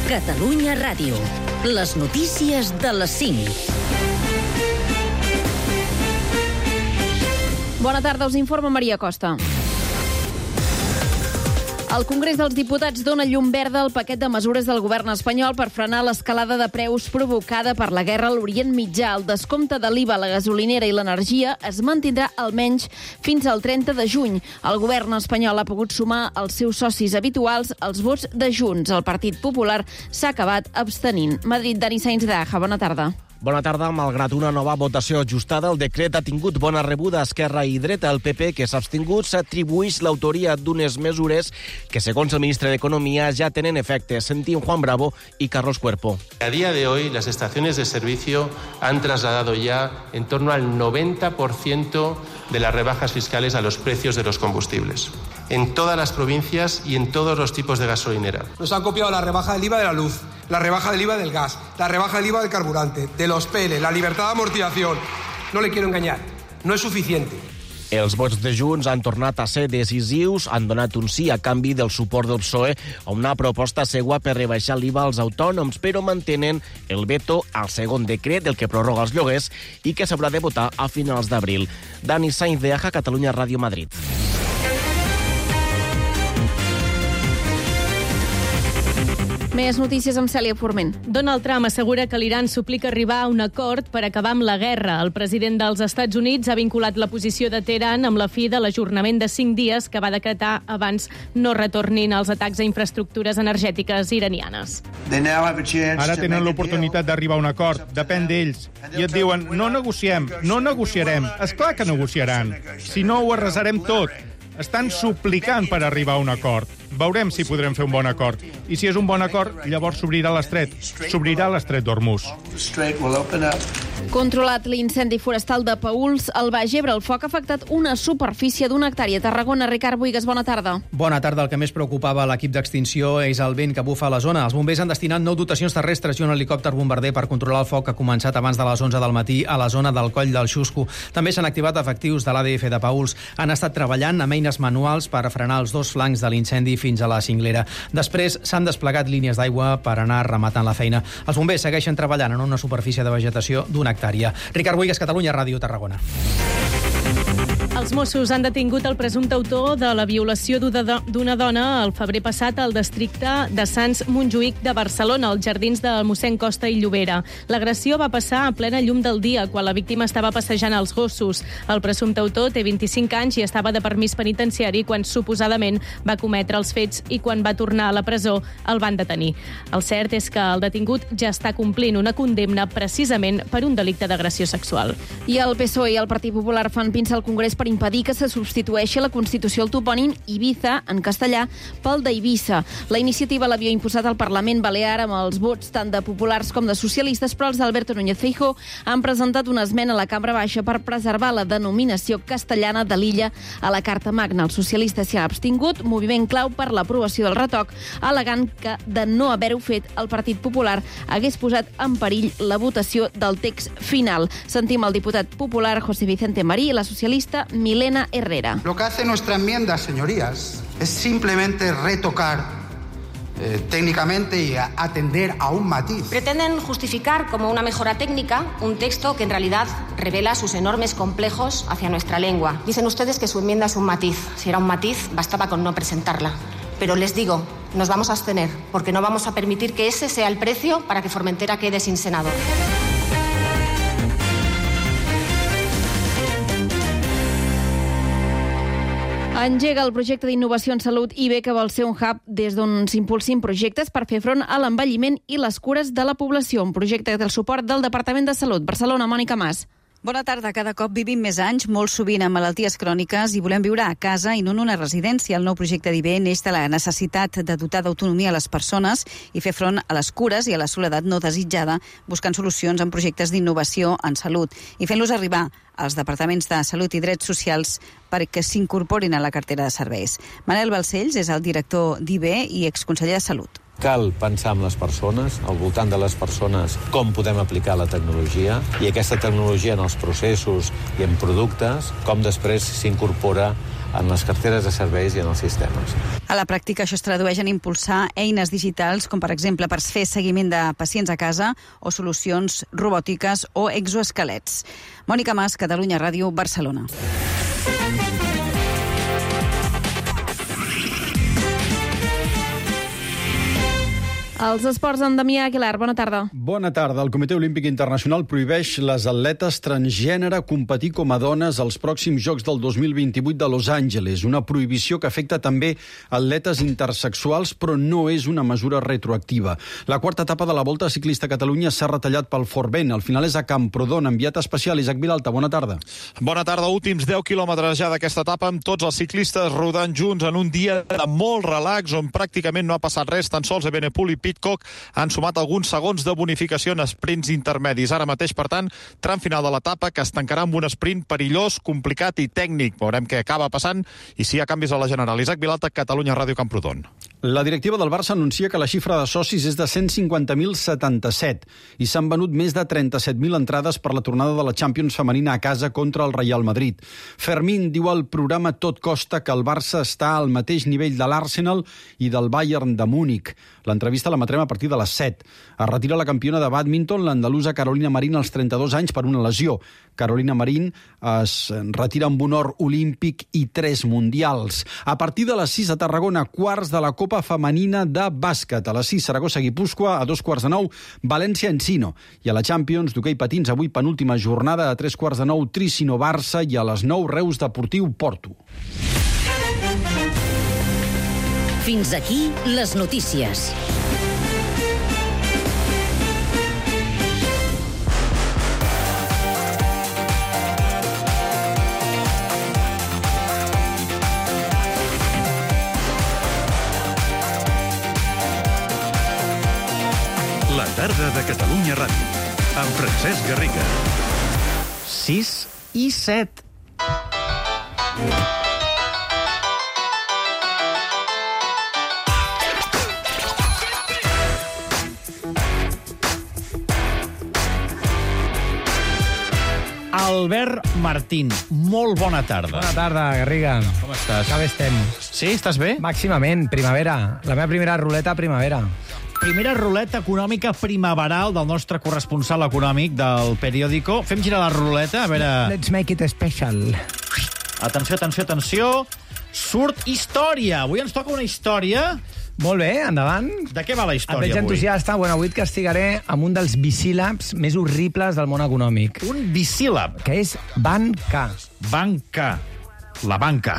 Catalunya Ràdio. Les notícies de les 5. Bona tarda, us informa Maria Costa. El Congrés dels Diputats dona llum verda al paquet de mesures del govern espanyol per frenar l'escalada de preus provocada per la guerra a l'Orient Mitjà. El descompte de l'IVA a la gasolinera i l'energia es mantindrà almenys fins al 30 de juny. El govern espanyol ha pogut sumar als seus socis habituals els vots de Junts. El Partit Popular s'ha acabat abstenint. Madrid, Dani Sainz de Aja, bona tarda. Bona tarda. Malgrat una nova votació ajustada, el decret ha tingut bona rebuda a Esquerra i dreta. El PP, que s'ha abstingut, s'atribueix l'autoria d'unes mesures que, segons el ministre d'Economia, ja tenen efecte. Sentim Juan Bravo y Carlos Cuerpo. A día de hoy, las estaciones de servicio han trasladado ya en torno al 90% de las rebajas fiscales a los precios de los combustibles, en todas las provincias y en todos los tipos de gasolinera. Nos han copiado la rebaja del IVA de la luz, la rebaja del IVA del gas, la rebaja del IVA del carburante, de los PL, la libertad de amortización. No le quiero engañar, no es suficiente. Els vots de Junts han tornat a ser decisius, han donat un sí a canvi del suport del PSOE a una proposta seua per rebaixar l'IVA als autònoms, però mantenen el veto al segon decret, del que prorroga els lloguers i que s'haurà de votar a finals d'abril. Dani Sainz de Aja, Catalunya Ràdio, Madrid. Més notícies amb Cèlia Forment. Donald Trump assegura que l'Iran suplica arribar a un acord per acabar amb la guerra. El president dels Estats Units ha vinculat la posició de Teheran amb la fi de l'ajornament de 5 dies que va decretar abans no retornin els atacs a infraestructures energètiques iranianes. Ara tenen l'oportunitat d'arribar a un acord. Depèn d'ells. I et diuen, no negociem, no negociarem. És clar que negociaran. Si no, ho arrasarem tot. Estan suplicant per arribar a un acord. Veurem si podrem fer un bon acord. I si és un bon acord, llavors s'obrirà l'estret. S'obrirà l'estret d'Hormuz. Controlat l'incendi forestal de Paüls, al Baix Ebre. El foc ha afectat una superfície d'una hectàrea. Tarragona, Ricard Buigas, bona tarda. Bona tarda. El que més preocupava l'equip d'extinció és el vent que bufa a la zona. Els bombers han destinat 9 dotacions terrestres i un helicòpter bombarder per controlar el foc que ha començat abans de les 11 del matí a la zona del Coll del Xusco. També s'han activat efectius de l'ADF de Paüls. Han estat treballant amb eines manuals per frenar els 2 flancs de l'incendi fins a la cinglera. Després s'han desplegat línies d'aigua per anar rematant la feina. Els bombers segueixen treballant en una superfície de vegetació d'una hectàrea. Ricard Buigas, Catalunya Ràdio, Tarragona. Els Mossos han detingut el presumpte autor de la violació d'una dona el febrer passat al districte de Sants Montjuïc de Barcelona, als jardins del mossèn Costa i Llobera. L'agressió va passar a plena llum del dia, quan la víctima estava passejant els gossos. El presumpte autor té 25 anys i estava de permís penitenciari quan suposadament va cometre els fets i quan va tornar a la presó el van detenir. El cert és que el detingut ja està complint una condemna precisament per un delicte d'agressió sexual. I el PSOE i el Partit Popular fan pinça al Congrés per impedir que se substitueixi la Constitució el topònim Ibiza, en castellà, pel d'Eivissa. La iniciativa l'havia imposat al Parlament Balear amb els vots tant de populars com de socialistes, però els d'Alberto Núñez Feijóo han presentat una esmena a la Cambra Baixa per preservar la denominació castellana de l'illa a la Carta Magna. Els socialistes s'hi han abstingut, moviment clau per l'aprovació del retoc, al·legant que, de no haver-ho fet, el Partit Popular hagués posat en perill la votació del text final. Sentim el diputat popular José Vicente Marí i la socialista Milena Herrera. Lo que hace nuestra enmienda, señorías, es simplemente retocar técnicamente y atender a un matiz. Pretenden justificar como una mejora técnica un texto que en realidad revela sus enormes complejos hacia nuestra lengua. Dicen ustedes que su enmienda es un matiz. Si era un matiz, bastaba con no presentarla. Pero les digo, nos vamos a abstener, porque no vamos a permitir que ese sea el precio para que Formentera quede sin senador. Engega el projecte d'innovació en salut IB, que vol ser un hub des d'on s'impulsin projectes per fer front a l'envelliment i les cures de la població. Un projecte del suport del Departament de Salut. Barcelona, Mònica Mas. Bona tarda. Cada cop vivim més anys, molt sovint amb malalties cròniques, i volem viure a casa i no en una residència. El nou projecte d'IB neix de la necessitat de dotar d'autonomia a les persones i fer front a les cures i a la soledat no desitjada, buscant solucions en projectes d'innovació en salut i fent-los arribar als departaments de Salut i Drets Socials perquè s'incorporin a la cartera de serveis. Manel Balcells és el director d'IB i exconseller de Salut. Cal pensar en les persones, al voltant de les persones, com podem aplicar la tecnologia, i aquesta tecnologia en els processos i en productes, com després s'incorpora en les carteres de serveis i en els sistemes. A la pràctica, això es tradueix en impulsar eines digitals, com per exemple per fer seguiment de pacients a casa o solucions robòtiques o exoesquelets. Mònica Mas, Catalunya Ràdio, Barcelona. Els esports amb Damià Aguilar. Bona tarda. Bona tarda. El Comitè Olímpic Internacional prohibeix les atletes transgènere competir com a dones als pròxims Jocs del 2028 de Los Angeles. Una prohibició que afecta també atletes intersexuals, però no és una mesura retroactiva. La quarta etapa de la Volta Ciclista a Catalunya s'ha retallat pel fort vent. El final és a Camprodon. Enviat especial, Isaac Vilalta. Bona tarda. Bona tarda. Últims 10 quilòmetres ja d'aquesta etapa amb tots els ciclistes rodant junts en un dia de molt relax on pràcticament no ha passat res. Tan sols Evenepoel i Pidcock han sumat alguns segons de bonificació en sprints intermedis. Ara mateix, per tant, tram final de l'etapa que es tancarà amb un sprint perillós, complicat i tècnic. Veurem què acaba passant i si hi ha canvis a la general. Isaac Vilalta, Catalunya Ràdio, Camprodon. La directiva del Barça anuncia que la xifra de socis és de 150.077 i s'han venut més de 37.000 entrades per la tornada de la Champions femenina a casa contra el Real Madrid. Fermín diu al programa Tot Costa que el Barça està al mateix nivell de l'Arsenal i del Bayern de Múnich. L'entrevista l'emetrem a partir de les 7. Es retira la campiona de bàdminton, l'andalusa Carolina Marín, als 32 anys per una lesió. Carolina Marín es retira amb un or olímpic i 3 mundials. A partir de les 6 a Tarragona, quarts de la Copa Femenina de Bàsquet. A les 6, Saragossa-Guipúscoa, a 2:15, València-Encino. I a la Champions, d'hoquei patins, avui penúltima jornada, a 3:15, Tricino-Barça i a les 9, Reus Deportiu-Porto. Fins aquí les notícies. La tarda de Catalunya Ràdio, amb Francesc Garriga. 6 i 7. Albert Martín, molt bona tarda. Bona tarda, Garriga. Com estàs? Que bé estem. Sí, estàs bé? Màximament, primavera. La meva primera ruleta primavera. Primera ruleta econòmica primaveral del nostre corresponsal econòmic del periòdico. Fem girar la ruleta, a veure... Let's make it special. Atenció, atenció, atenció. Surt història. Avui ens toca una història. Molt bé, endavant. De què va la història avui? Et veig entusiasta. Bueno, avui et castigaré amb un dels bisíl·labs més horribles del món econòmic. Un bisíl·lab? Que és banca. Banca. La banca.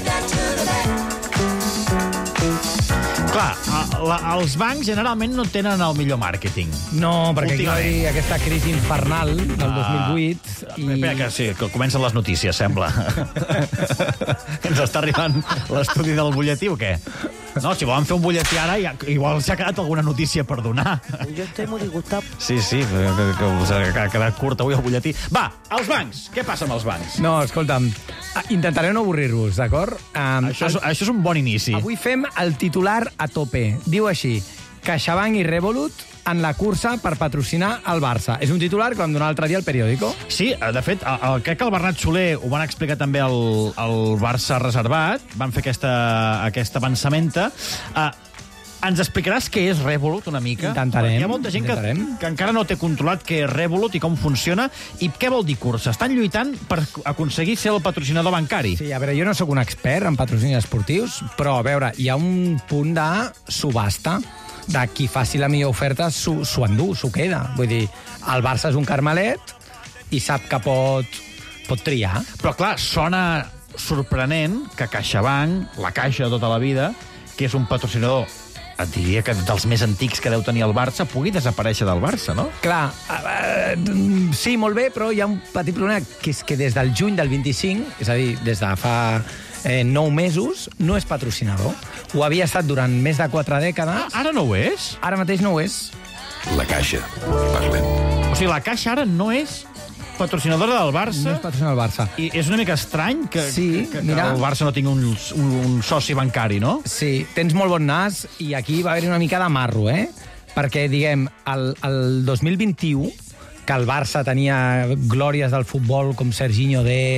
Clar, els bancs generalment no tenen el millor màrqueting. No, perquè aquí va haver aquesta crisi infernal del 2008. Espera, que sí, que comencen les notícies, sembla. Ens està arribant l'estudi del butlletí o què? No, si volen fer un butlletí ara, igual s'ha quedat alguna notícia per donar. Jo estic molt disgustat. Sí, que ha quedat curt avui el butlletí. Va, els bancs. Què passa amb els bancs? No, escolta'm, intentaré no avorrir-vos, d'acord? Això és un bon inici. Avui fem el titular a tope. Diu així: CaixaBank i Revolut en la cursa per patrocinar el Barça. És un titular que vam donar l'altre dia al periòdico. Sí, de fet, crec que el Bernat Soler ho van explicar també al Barça Reservat. Van fer aquesta avançamenta. Ens explicaràs què és Revolut una mica? Intentarem. Hi ha molta gent que encara no té controlat què és Revolut i com funciona i què vol dir cursa. Estan lluitant per aconseguir ser el patrocinador bancari. Sí, a veure, jo no sóc un expert en patrocinis esportius, però, a veure, hi ha un punt de subhasta, de qui faci la millor oferta s'ho endú, s'ho queda. Vull dir, el Barça és un carmelet i sap que pot triar. Però, clar, sona sorprenent que CaixaBank, la Caixa de tota la vida, que és un patrocinador, et diria que dels més antics que deu tenir el Barça, pugui desaparèixer del Barça, no? Clar, sí, molt bé, però hi ha un petit problema, que és que des del juny del 25, és a dir, des de fa 9 mesos, no és patrocinador. Ho havia estat durant més de 4 dècades. Ara no ho és? Ara mateix no ho és. La Caixa. Parlem. O sigui, la Caixa ara no és patrocinadora del Barça? No és patrocinador del Barça. I és una mica estrany que el Barça no tingui un soci bancari, no? Sí, tens molt bon nas i aquí va haver una mica de marro, Perquè, diguem, el 2021, que el Barça tenia glòries del futbol com Serginho Dest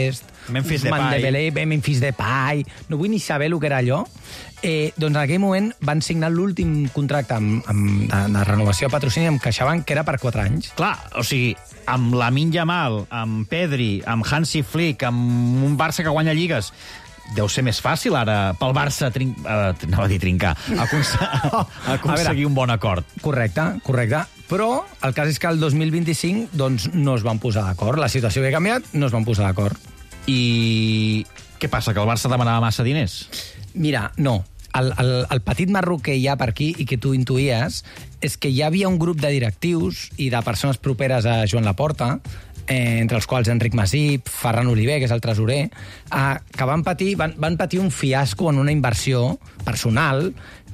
Memphis Depay... No vull ni saber el que era allò. Doncs en aquell moment van signar l'últim contracte de renovació de patrocini amb CaixaBank, que era per 4 anys. Clar, o sigui, amb Lamine Yamal, amb Pedri, amb Hansi Flick, amb un Barça que guanya lligues, deu ser més fàcil ara pel Barça aconseguir un bon acord. Correcte. Però el cas és que el 2025 doncs, no es van posar d'acord. La situació havia canviat, no es van posar d'acord. I què passa, que el Barça demanava massa diners? Mira, no. El petit marro que hi ha per aquí i que tu intuïes és que hi havia un grup de directius i de persones properes a Joan Laporta, entre els quals Enric Masip, Ferran Oliver, que és el tresorer, que van patir un fiasco en una inversió personal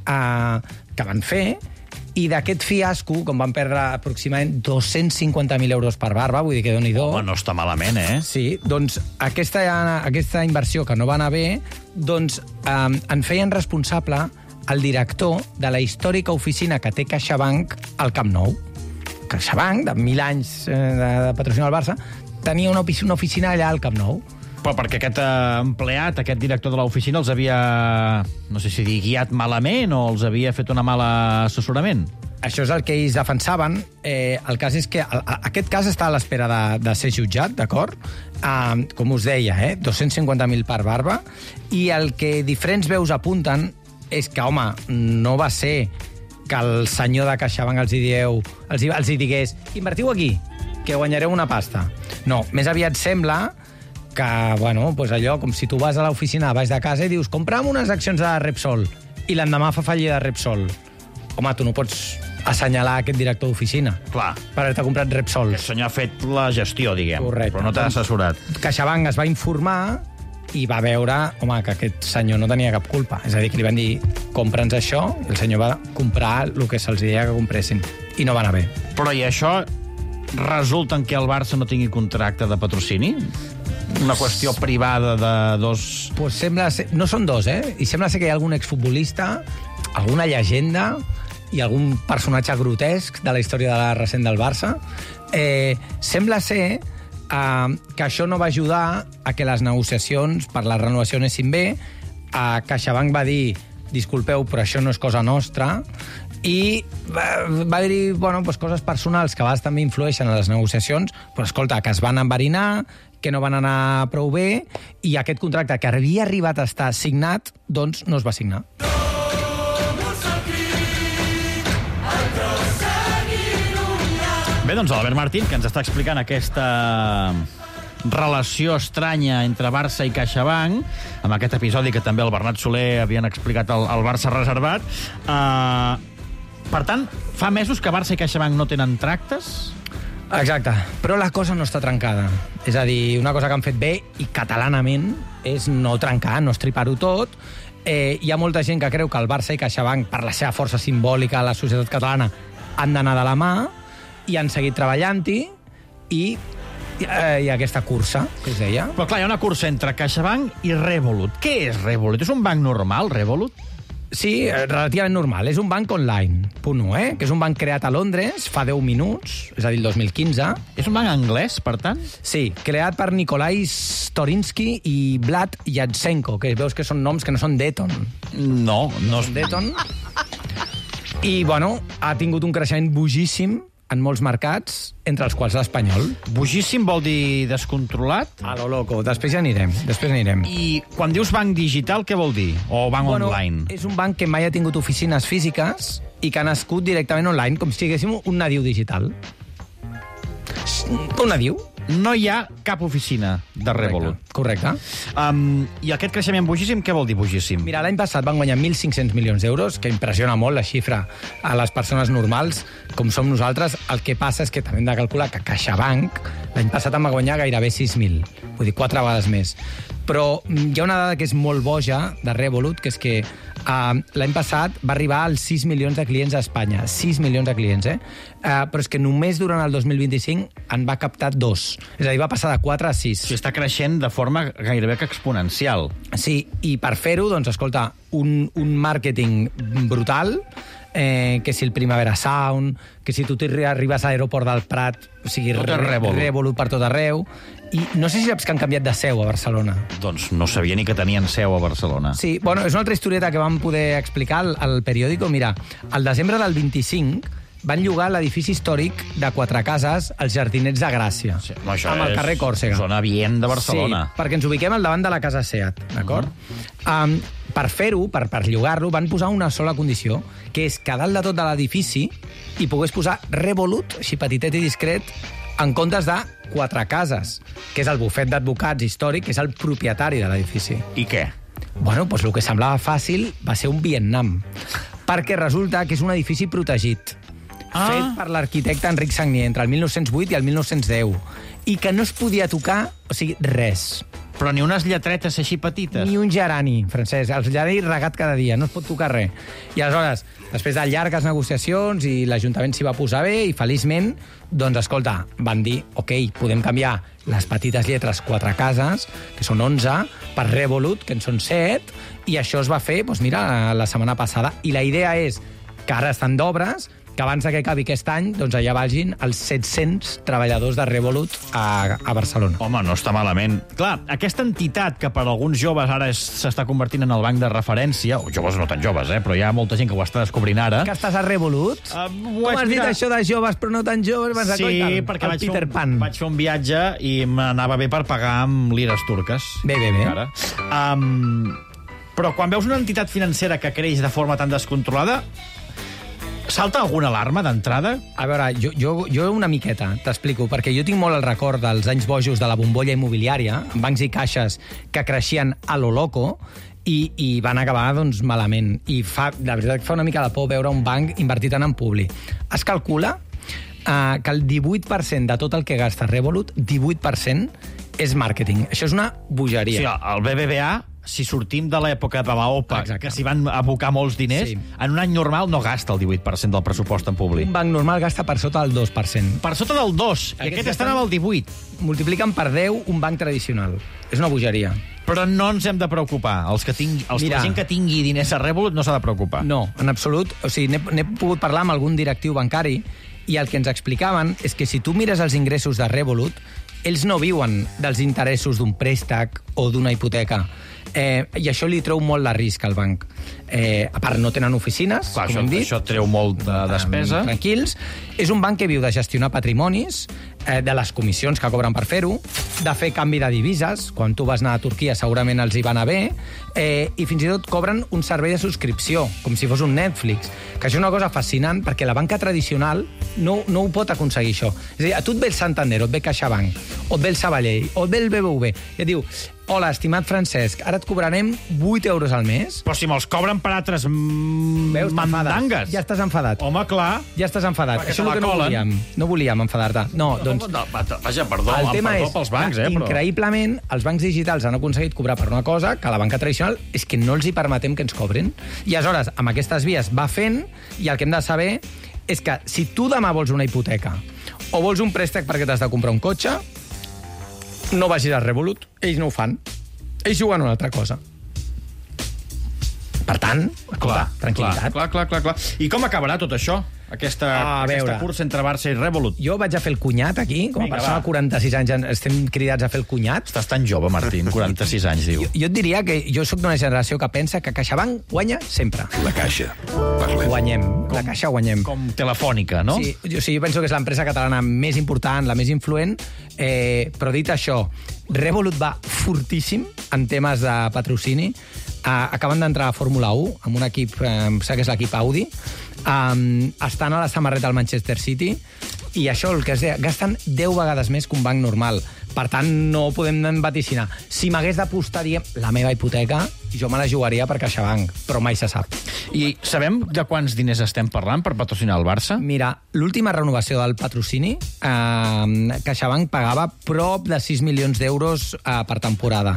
que van fer, i d'aquest fiasco, com van perdre aproximadament 250.000 euros per barba, vull dir que doni-do... Home, no està malament, Sí, doncs aquesta inversió que no va anar bé, doncs en feien responsable el director de la històrica oficina que té CaixaBank al Camp Nou. CaixaBank, de 1.000 anys de patrocinar el Barça, tenia una oficina allà al Camp Nou. Però perquè aquest empleat, aquest director de l'oficina, els havia, no sé si dir, guiat malament o els havia fet una mala assessorament? Això és el que ells defensaven. El cas és que aquest cas està a l'espera de ser jutjat, d'acord? Com us deia, 250.000 per barba. I el que diferents veus apunten és que, home, no va ser que el senyor de CaixaBank els digués invertiu aquí, que guanyareu una pasta. No, més aviat sembla que, bueno, pues allò, com si tu vas a l'oficina baix de casa i dius compra'm unes accions de Repsol i l'endemà fa fallida Repsol. Home, tu no pots assenyalar aquest director d'oficina. Clar. Per haver-te comprat Repsol. El senyor ha fet la gestió, diguem. Correcte. Però no t'ha assessorat. CaixaBank es va informar i va veure, home, que aquest senyor no tenia cap culpa. És a dir, que li van dir, compra'ns això, i el senyor va comprar el que se'ls deia que compressin. I no va anar bé. Però i això resulta en que el Barça no tingui contracte de patrocini? Una qüestió privada de dos... Pues sembla ser... No són dos, I sembla ser que hi ha algun exfutbolista, alguna llegenda i algun personatge grotesc de la història de la recent del Barça. Sembla ser que això no va ajudar a que les negociacions per la renovació anessin bé. CaixaBank va dir, disculpeu, però això no és cosa nostra, i va dir, bueno, pues coses personals que a vegades també influeixen en les negociacions, però escolta, que es van enverinar, que no van anar prou bé, i aquest contracte que havia arribat a estar signat, doncs no es va signar. Bé, doncs l'Albert Martín, que ens està explicant aquesta relació estranya entre Barça i CaixaBank, amb aquest episodi que també el Bernat Soler havien explicat al Barça reservat. Per tant, fa mesos que Barça i CaixaBank no tenen tractes? Exacte, però la cosa no està trencada. És a dir, una cosa que han fet bé, i catalanament, és no trencar, no estripar-ho tot. Hi ha molta gent que creu que el Barça i CaixaBank, per la seva força simbòlica a la societat catalana, han d'anar de la mà, i han seguit treballant-hi, i aquesta cursa, que es deia. Però clar, hi ha una cursa entre CaixaBank i Revolut. Què és Revolut? És un banc normal, Revolut? Sí, relativament normal. És un banc online, punt 1, que és un banc creat a Londres fa 10 minuts, és a dir, el 2015. És un banc anglès, per tant? Sí, creat per Nikolai Storinsky i Vlad Yatsenko, que veus que són noms que no són d'Eton. No són d'Eton. I, bueno, ha tingut un creixement bojíssim en molts mercats, entre els quals l'espanyol. Bojíssim vol dir descontrolat? A lo loco. Després ja anirem. I quan dius banc digital, què vol dir? O banc online? És un banc que mai ha tingut oficines físiques i que ha nascut directament online, com si haguéssim un nadiu digital. Un nadiu. No hi ha cap oficina de Revolut. Correcte. I aquest creixement bojíssim, què vol dir bojíssim? Mira, l'any passat van guanyar 1.500 milions d'euros, que impressiona molt la xifra a les persones normals, com som nosaltres. El que passa és que també hem de calcular que CaixaBank l'any passat en va guanyar gairebé 6.000, vull dir, 4 vegades més. Però hi ha una dada que és molt boja de Revolut, que és que l'any passat va arribar als 6 milions de clients a Espanya. 6 milions de clients, però és que només durant el 2025 en va captar 2. És a dir, va passar de 4 a 6. Sí, està creixent de forma gairebé que exponencial. Sí, i per fer-ho, doncs, escolta, un màrqueting brutal, que si el Primavera Sound, que si tu arribes a l'aeroport del Prat, o sigui, Revolut per tot arreu. I no sé si saps que han canviat de seu a Barcelona. Doncs no sabia ni que tenien seu a Barcelona. Sí, bueno, és una altra historieta que vam poder explicar al periòdico. Mira, al desembre del 25 van llogar l'edifici històric de 4 cases als Jardinets de Gràcia, sí, amb el carrer Còrsega. Zona Vient de Barcelona. Sí, perquè ens ubiquem al davant de la casa Seat, d'acord? Per fer-ho, per llogar-lo, van posar una sola condició, que és que dalt de tot de l'edifici hi pogués posar Revolut, així petitet i discret, en comptes de 4 cases, que és el bufet d'advocats històric, que és el propietari de l'edifici. I què? Bueno, doncs el que semblava fàcil va ser un Vietnam, perquè resulta que és un edifici protegit, fet per l'arquitecte Enric Sagnier entre el 1908 i el 1910, i que no es podia tocar, o sigui, res. Però ni unes lletretes així petites? Ni un gerani, Francesc. El gerani regat cada dia, no es pot tocar res. I aleshores, després de llargues negociacions, i l'Ajuntament s'hi va posar bé, i feliçment, doncs, escolta, van dir, ok, podem canviar les petites lletres 4 cases, que són 11, per Revolut, que en són 7, i això es va fer, doncs mira, la setmana passada. I la idea és que ara estan d'obres, que abans que acabi aquest any, doncs allà vagin els 700 treballadors de Revolut a Barcelona. Home, no està malament. Clar, aquesta entitat que per alguns joves ara s'està convertint en el banc de referència, o joves no tan joves, però hi ha molta gent que ho està descobrint ara. Que estàs a Revolut? Com has dit això de joves però no tan joves? Sí, perquè vaig fer un viatge i m'anava bé per pagar amb lires turques. Bé. Però quan veus una entitat financera que creix de forma tan descontrolada, salta alguna alarma d'entrada? A veure, jo una miqueta, t'explico, perquè jo tinc molt el record dels anys bojos de la bombolla immobiliària, bancs i caixes que creixien a lo loco, i van acabar doncs, malament. I la veritat que fa una mica de por veure un banc invertit en publi. Es calcula que el 18% de tot el que gasta Revolut, 18% és màrqueting. Això és una bogeria. Sí, el BBVA, si sortim de l'època de l'OPA, que s'hi van abocar molts diners, en un any normal no gasta el 18% del pressupost en públic. Un banc normal gasta per sota del 2%. Per sota del 2%? I aquest estan amb el 18%. Multipliquen per 10 un banc tradicional. És una bogeria. Però no ens hem de preocupar. La gent que tingui diners a Revolut no s'ha de preocupar. No, en absolut. O sigui, n'he pogut parlar amb algun directiu bancari i el que ens explicaven és que si tu mires els ingressos de Revolut, ells no viuen dels interessos d'un préstec o d'una hipoteca. I això li treu molt de risc al banc. A part, no tenen oficines, clar, com hem dit. Això treu molt de despesa. Tranquils. És un banc que viu de gestionar patrimonis, de les comissions que cobren per fer-ho, de fer canvi de divises. Quan tu vas anar a Turquia segurament els hi va anar bé. I fins i tot cobren un servei de subscripció, com si fos un Netflix. Que això és una cosa fascinant, perquè la banca tradicional no ho pot aconseguir, això. És a dir, a tu et ve el Santander, o et ve CaixaBank, o et ve el Sabadell, o et ve el BBV, i et diu: hola, estimat Francesc, ara et cobrarem 8 euros al mes. Però si me'ls cobren per altres mandangues. Ja estàs enfadat. Home, clar. Ja estàs enfadat. Això és el que no volíem. No volíem enfadar-te. No, doncs... Vaja, perdó, pels bancs, però... Increïblement, els bancs digitals han aconseguit cobrar per una cosa que la banca tradicional és que no els hi permetem que ens cobrin. I aleshores, amb aquestes vies va fent, i el que hem de saber és que si tu demà vols una hipoteca o vols un préstec perquè t'has de comprar un cotxe, no vagis a Revolut. Ells no ho fan. Ells juguen una altra cosa. Per tant, tranquil·litat. Clar. I com acabarà tot això? Aquesta cursa entre Barça i Revolut. Jo vaig a fer el cunyat aquí, com a persona de 46 anys estem cridats a fer el cunyat. Estàs tan jove, Martín, 46 anys, diu. Jo et diria que jo sóc d'una generació que pensa que CaixaBank guanya sempre. La Caixa. Parlem. Guanyem. La Caixa guanyem. Com Telefònica, no? Sí, jo penso que és l'empresa catalana més important, la més influent, però dit això, Revolut va fortíssim en temes de patrocini. Acaben d'entrar a Fórmula 1 amb un equip, em sembla que és l'equip Audi, estan a la samarreta del Manchester City, i això, el que es deia, gasten 10 vegades més que un banc normal. Per tant, no podem vaticinar. Si m'hagués d'apostar, diguem, la meva hipoteca, jo me la jugaria per CaixaBank, però mai se sap. I sabem de quants diners estem parlant per patrocinar el Barça? Mira, l'última renovació del patrocini, CaixaBank pagava prop de 6 milions d'euros per temporada.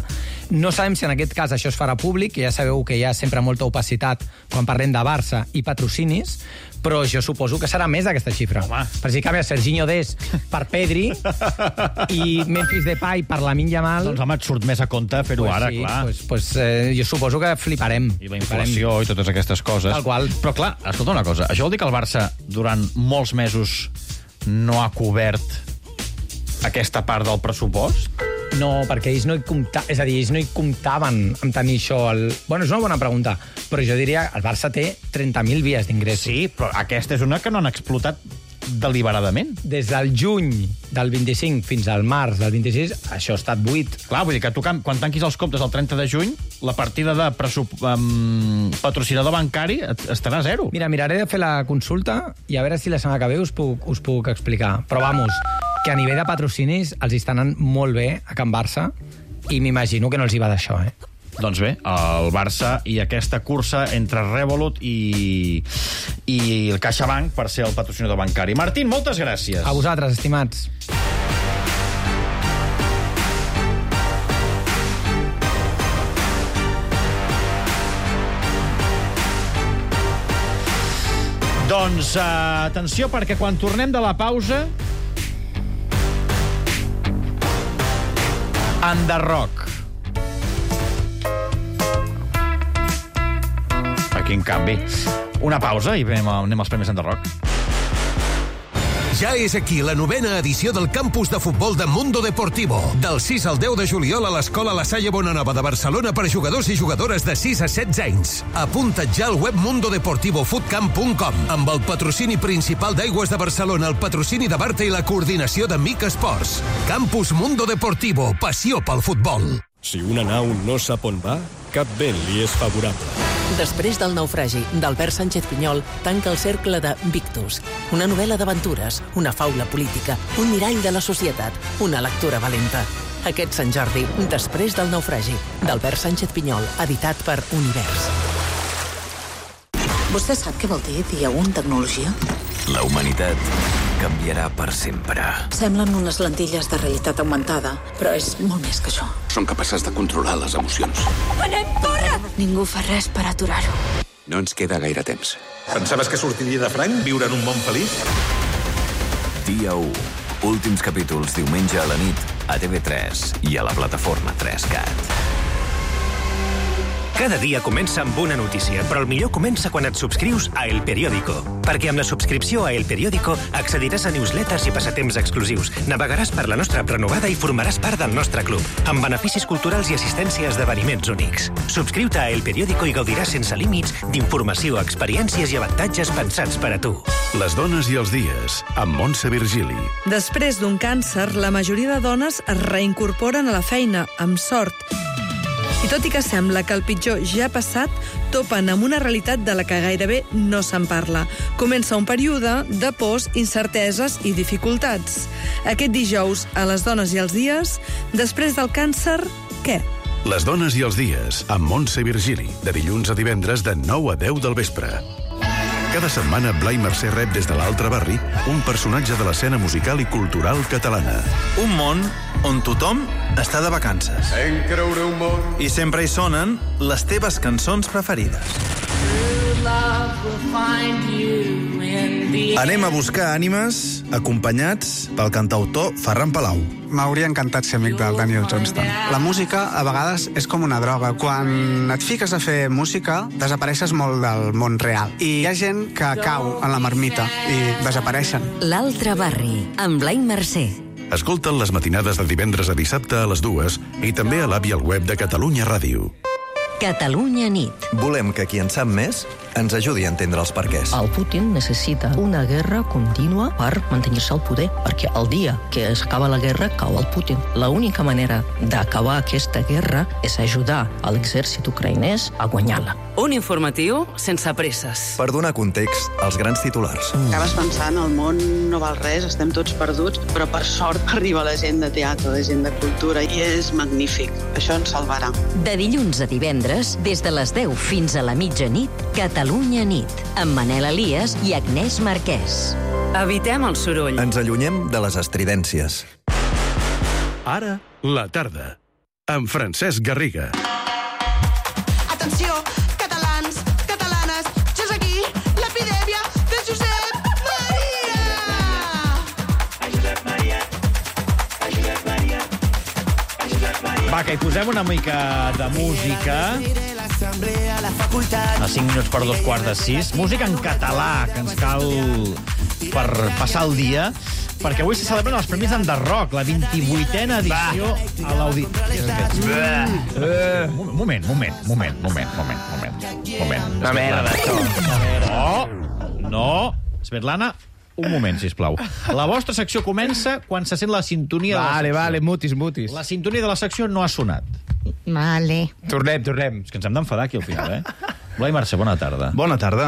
No sabem si en aquest cas això es farà públic, ja sabeu que hi ha sempre molta opacitat quan parlem de Barça i patrocinis, però jo suposo que serà més aquesta xifra. Per si canvia Serginho Dest per Pedri i Memphis Depay per Lamine Yamal... Doncs home, et surt més a compte fer-ho ara, clar. Jo suposo que fliparem. I la inflació i totes aquestes coses. Tal qual. Però clar, escolta una cosa, això vol dir que el Barça durant molts mesos no ha cobert aquesta part del pressupost? No, perquè ells no hi comptaven, és a dir, ells no hi comptaven amb tenir això. Bueno, és una bona pregunta, però jo diria que el Barça té 30.000 vies d'ingressos. Sí, però aquesta és una que no han explotat deliberadament. Des del juny del 25 fins al març del 26, això ha estat buit. Clar, vull dir que tu, quan tanquis els comptes el 30 de juny, la partida de patrocinador bancari estarà a zero. Mira, miraré de fer la consulta i a veure si la setmana que ve us puc explicar. Però vamos, que a nivell de patrocinis els estan anant molt bé a Can Barça i m'imagino que no els hi va d'això, Doncs bé, el Barça i aquesta cursa entre Revolut i el CaixaBank per ser el patrocinador bancari. Martín, moltes gràcies. A vosaltres, estimats. Doncs atenció, perquè quan tornem de la pausa... Enderroc. Quin canvi. Una pausa i anem als Premis Enderroc. Ja és aquí la 9ª edició del campus de futbol de Mundo Deportivo. Del 6 al 10 de juliol a l'Escola La Salle Bonanova de Barcelona per a jugadors i jugadores de 6 a 16 anys. Apunta't ja al web mundodeportivofootcamp.com amb el patrocini principal d'Aigües de Barcelona, el patrocini de Barta i la coordinació de Mic Esports. Campus Mundo Deportivo, passió pel futbol. Si una nau no sap on va, cap vent li és favorable. Després del naufragi d'Albert Sánchez Pinyol tanca el cercle de Victus, una novel·la d'aventures, una faula política, un mirall de la societat, una lectura valenta. Aquest Sant Jordi, Després del naufragi, d'Albert Sánchez Pinyol, editat per Univers. Vostè sap què vol dir dia 1 tecnologia? La humanitat canviarà per sempre. Semblen unes lentilles de realitat augmentada, però és molt més que això. Són capaces de controlar les emocions. Anem, corre! Ningú fa res per aturar-ho. No ens queda gaire temps. Pensaves que sortiria de franc viure en un món feliç? Dia 1. Últims capítols diumenge a la nit a TV3 i a la plataforma 3CAT. Cada dia comença amb una notícia, però el millor comença quan et subscrius a El Periódico. Perquè amb la subscripció a El Periódico accediràs a newsletters i passatemps exclusius, navegaràs per la nostra app renovada i formaràs part del nostre club, amb beneficis culturals i assistència a esdeveniments únics. Subscriu-te a El Periódico i gaudiràs sense límits d'informació, experiències i avantatges pensats per a tu. Les dones i els dies, amb Montse Virgili. Després d'un càncer, la majoria de dones es reincorporen a la feina, amb sort. I tot i que sembla que el pitjor ja ha passat, topen amb una realitat de la que gairebé no se'n parla. Comença un període de pors, incerteses i dificultats. Aquest dijous, a Les dones i els dies, després del càncer, què? Les dones i els dies, amb Montse Virgili, de dilluns a divendres de 9 a 10 del vespre. Cada setmana, Blai Mercè rep des de l'altre barri un personatge de l'escena musical i cultural catalana. Un món on tothom està de vacances. I sempre hi sonen les teves cançons preferides. Anem a buscar ànimes acompanyats pel cantautor Ferran Palau. M'hauria encantat ser amic del Daniel Johnston. La música, a vegades, és com una droga. Quan et fiques a fer música, desapareixes molt del món real. I hi ha gent que cau en la marmita i desapareixen. L'altre barri, amb Blai Mercè. Escolta'n les matinades de divendres a dissabte a les 2 i també a l'app i al web de Catalunya Ràdio. Catalunya nit. Volem que qui en sap més ens ajudi a entendre els perquès. El Putin necessita una guerra contínua per mantenir-se al poder, perquè el dia que s'acaba la guerra cau el Putin. L'única manera d'acabar aquesta guerra és ajudar a l'exèrcit ucraïnès a guanyar-la. Un informatiu sense presses. Per donar context als grans titulars. Acabes pensant, el món no val res, estem tots perduts, però per sort arriba la gent de teatre, la gent de cultura, i és magnífic. Això ens salvarà. De dilluns a divendres, des de les 10 fins a la mitjanit, Catalunya nit, amb Manel Elias i Agnès Marquès. Evitem el soroll. Ens allunyem de les estridències. Ara, la tarda. amb Francesc Garriga. Atenció, catalans, catalanes, ja és aquí l'epidèmia de Josep Maria! A Josep Maria, a Josep Maria, a Josep Maria. Va, que hi posem una mica de música. A 5 minuts per 2:45. Música en català, que ens cal per passar el dia, perquè avui se celebren els Premis Enderrock, la 28a edició a l'Auditori. Moment. Una merda, això. No. Svetlana, un moment, sisplau. La vostra secció comença quan se sent la sintonia de la secció. Vale, mutis. La sintonia de la secció no ha sonat. Vale. Tornem. És que ens hem d'enfadar aquí al final, eh? Blai Mercè, bona tarda. Bona tarda.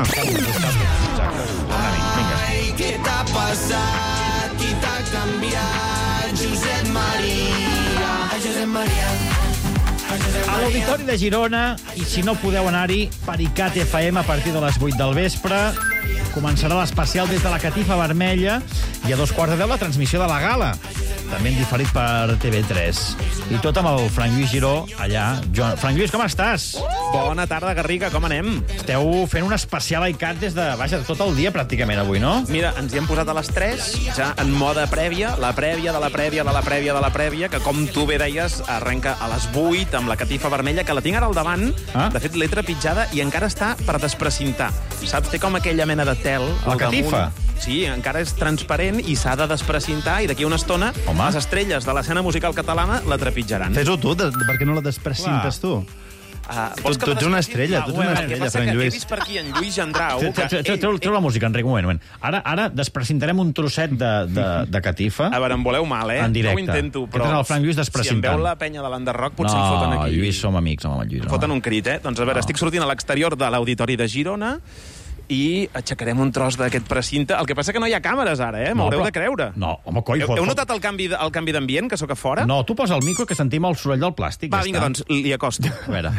Ai, què t'ha passat? Qui t'ha canviat? Josep Maria. Ai, Josep Maria. A l'Auditori de Girona, i si no podeu anar-hi, Pericat FM a partir de les 8 del vespre. Començarà l'especial des de la Catifa Vermella i a 2:15 la transmissió de la gala, també en diferit per TV3. I tot amb el Frank Lluís Giró allà. Frank Lluís, com estàs? Bona tarda, Garriga, com anem? Esteu fent un especial ICAT des de, tot el dia pràcticament avui, no? Mira, ens hi hem posat a les 3, ja en mode prèvia, la prèvia de la prèvia de la prèvia de la prèvia, que com tu bé deies, arrenca a les 8 amb la Catifa Vermella, que la tinc ara al davant. De fet, l'he trepitjada i encara està per desprecintar. Saps? Té com aquella mena de tel la catifa? Sí, encara és transparent i s'ha de desprecintar, i d'aquí una estona les estrelles de l'escena musical catalana la trepitjaran. Fes-ho tu, per què no la desprecintes tu? Tu ets una estrella, Frank Lluís. He vist per aquí en Lluís Gendrau... Treu la música, Enric, un moment. Ara desprecintarem un trosset de catifa. A veure, em voleu mal, eh? En directe. No ho intento, però... El Frank Lluís desprecintant. Si em veu la penya de l'Enderrock, potser em foten aquí... No, Lluís, som amics amb el Lluís. Em foten un crit, eh? Doncs a veure, estic sortint a l'exterior de l'Auditori de Girona i aixecarem un tros d'aquest precinte. El que passa que no hi ha càmeres ara, eh? M'haureu de creure. No, home, coi... Heu notat el canvi d'ambient, que sóc a fora? No, tu posa el micro, que sentim el soroll del plàstic. Va, vinga, doncs, li acosto. A veure...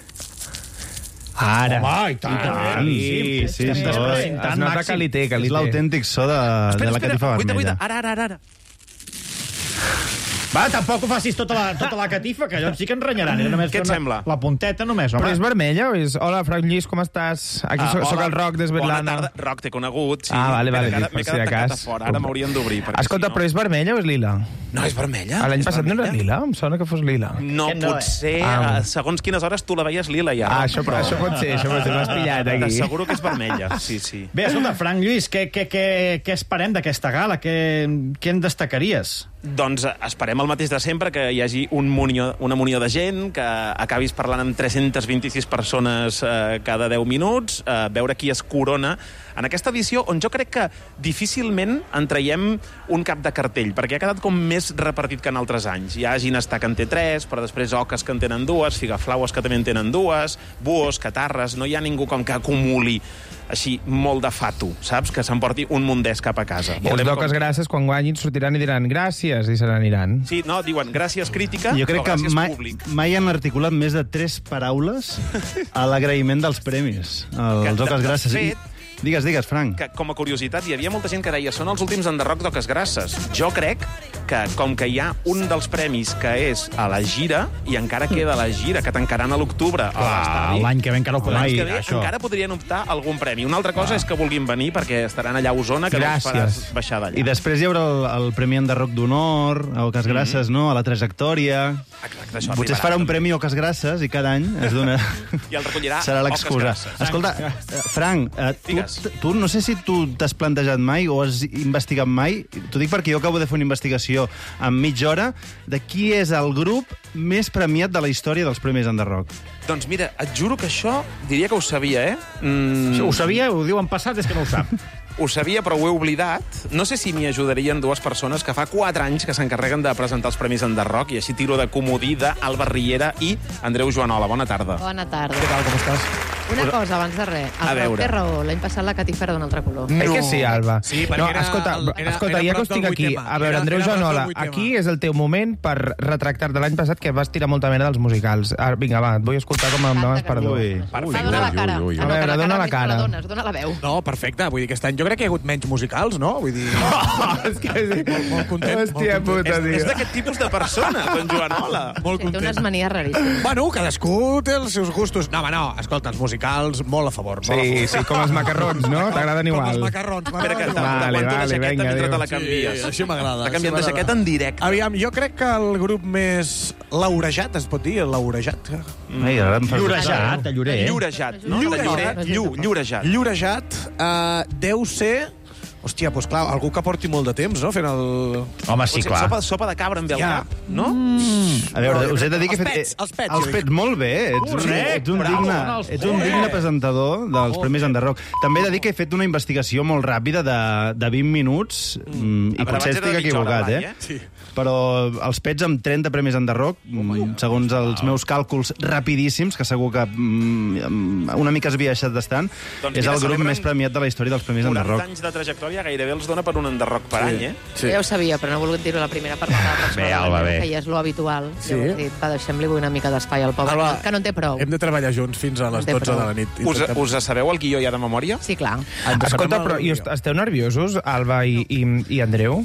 Ara. Home, i tant. Sí. Es nota que li té. És l'autèntic so de la Catifa Vermella. Ara. Va, tampoc ho facis tota la catifa, que llavors sí que ens renyaran. Què et sembla? La punteta només, home. Però és vermella o és... Hola, Frank Lluís, com estàs? Aquí soc el Roc d'Esvetlana. Bona tarda. Roc, t'he conegut, sí. Vale. M'he quedat tancat a fora, ara m'haurien d'obrir. Escolta, però és vermella o és lila? No, és vermella. L'any passat no era lila? Em sona que fos lila. No, potser, segons quines hores tu la veies lila, ja. Això pot ser, m'has pillat aquí. T'asseguro que és vermella, sí. Bé, escolta, Frank Lluís, què esperem d'aquesta gala? Què en destacaries? Doncs esperem el mateix de sempre, que hi hagi una munió de gent, que acabis parlant amb 326 persones cada 10 minuts, veure qui es corona en aquesta edició, on jo crec que difícilment en traiem un cap de cartell, perquè ha quedat com més repartit que en altres anys. Hi ha Ginestar, que en té 3, però després Oques, que en tenen 2, Figaflaues, que també en tenen 2, Buos, Catarres, no hi ha ningú com que acumuli així molt de fato, saps? Que s'emporti un mundès cap a casa. I els d'Oques Grasses, quan guanyin, sortiran i diran gràcies i se n'aniran. Sí, no, diuen gràcies crítica, jo crec però gràcies que públic. Mai han articulat més de 3 paraules a l'agraïment dels premis, els Oques Grasses. Digues, Frank. Que, com a curiositat, hi havia molta gent que deia són els últims Enderrock d'Oques Grasses. Jo crec que, com que hi ha un dels premis que és a la gira, i encara queda la gira, que tancaran a l'octubre a l'estadi... L'any que ve encara ho podran dir, això. Encara podrien optar a algun premi. Una altra cosa és que vulguin venir, perquè estaran allà a Osona, que no els faràs baixar d'allà. I després hi haurà el Premi Enderrock d'Honor, a Oques Grasses, no? A la trajectòria... Exacte, això potser es farà un premi Oques Grasses i cada any es dona... I el recollirà serà l'excusa. Escolta, Frank, tu no sé si tu t'has plantejat mai o has investigat mai, t'ho dic perquè jo acabo de fer una investigació en mitja hora, de qui és el grup més premiat de la història dels Premis Enderrock. Doncs mira, et juro que això diria que ho sabia, eh? Ho sabia, ho diu en passat, és que no ho sap. Ho sabia, però ho he oblidat. No sé si m'hi ajudarien 2 persones que fa 4 anys que s'encarreguen de presentar els Premis Enderrock, i així tiro de comodí d'Alba Riera i Andreu Joanola. Bona tarda. Bona tarda. Què tal, com estàs? Una cosa, abans de res. El Roc té raó. L'any passat la catifera d'un altre color. Que sí, Alba? Sí, perquè escolta, ja que estic aquí, a veure, Andreu Joanola, aquí és el teu moment per retractar-te l'any passat que vas tirar molta mena dels musicals. Vinga, va, et vull escoltar com em demanes perdó. Dona la cara. A veure, dona la cara. Dona la veu. No, perfecte. Vull dir que aquest any jo crec que hi ha hagut menys musicals, no? Vull dir... És que sí. Molt content. Hòstia puta, tio. És d'aquest tipus de persona, don Joanola. Molt content. Té unes manies raríssimes. Bueno, cadascú té els seus gustos. No, home, no, escolta, els musicals, molt a favor. Sí, com els macarrons, no? T'agraden igual. Com els macarrons. Espera, que quan tu la jaqueta mentre te la canvies. Això m'agrada. T'ha canviat de jaqueta en directe. Aviam, jo crec que el grup més laurejat, es pot dir, laurejat? Llorejat, llorer. Llorejat, no? Llorejat. Llorejat deu ser... Hòstia, doncs clar, algú que porti molt de temps, no?, fent el... Home, sí, clar. Sopa de cabra amb el cap, no? A veure, us he de dir que... Els pets. Els pets, molt bé. Ets un digne presentador dels Premis Enderroc. També he de dir que he fet una investigació molt ràpida de 20 minuts, i potser estic equivocat, Sí. Però els pets amb 30 Premis Enderroc, segons els meus càlculs rapidíssims, que segur que una mica esbiaixat d'estant, és el grup més premiat de la història dels Premis Enderroc. 40 anys de trajectòria gairebé els dona per un enderroc per any, Sí. Ja ho sabia, però no he volgut dir-ho la primera part. Bé, Alba, bé. Que ja és lo habitual. Sí. Deixem-li una mica d'espai al pobre, que no en té prou. Hem de treballar junts fins a les 12 de la nit. Us sabeu el guió ja de memòria? Sí, clar. Escolta, però esteu nerviosos, Alba i Andreu?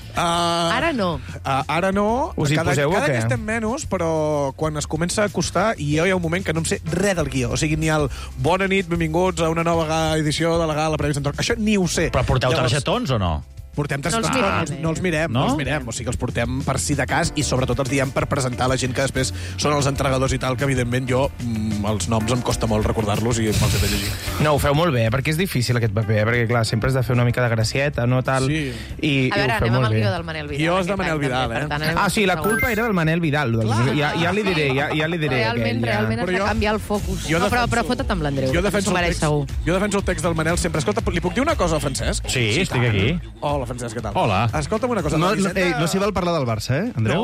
Ara no. Ara no. Us hi poseu o què? Cada dia estem menys, però quan es comença a acostar, i jo hi ha un moment que no em sé res del guió. O sigui, ni el bona nit, benvinguts a una nova edició de la Gala Premis Enderroc. Això ni ho sé. Però porteu targetons o no? Portem targetons, no els mirem. O sigui, els portem per si de cas i sobretot els diem per presentar la gent que després són els entregadors i tal, que evidentment jo els noms em costa molt recordar-los i me'ls he de llegir. No, ho feu molt bé, perquè és difícil aquest paper, perquè clar, sempre has de fer una mica de gracieta, no tal, sí. I a veure, ho feu molt bé. guió del Manel Vidal. Jo és de Manel Vidal, sí, la culpa era del Manel Vidal. Ja li diré. Realment has de canviar el focus. Però fota't amb l'Andreu, que s'ho mereix segur. Jo defenso el text del Manel sempre. Escolta, li puc dir una cosa al Francesc? Sí, estic aquí. Hola, Francesc, què tal? Hola. Escolta'm una cosa. No s'hi val parlar del Barça, Andreu?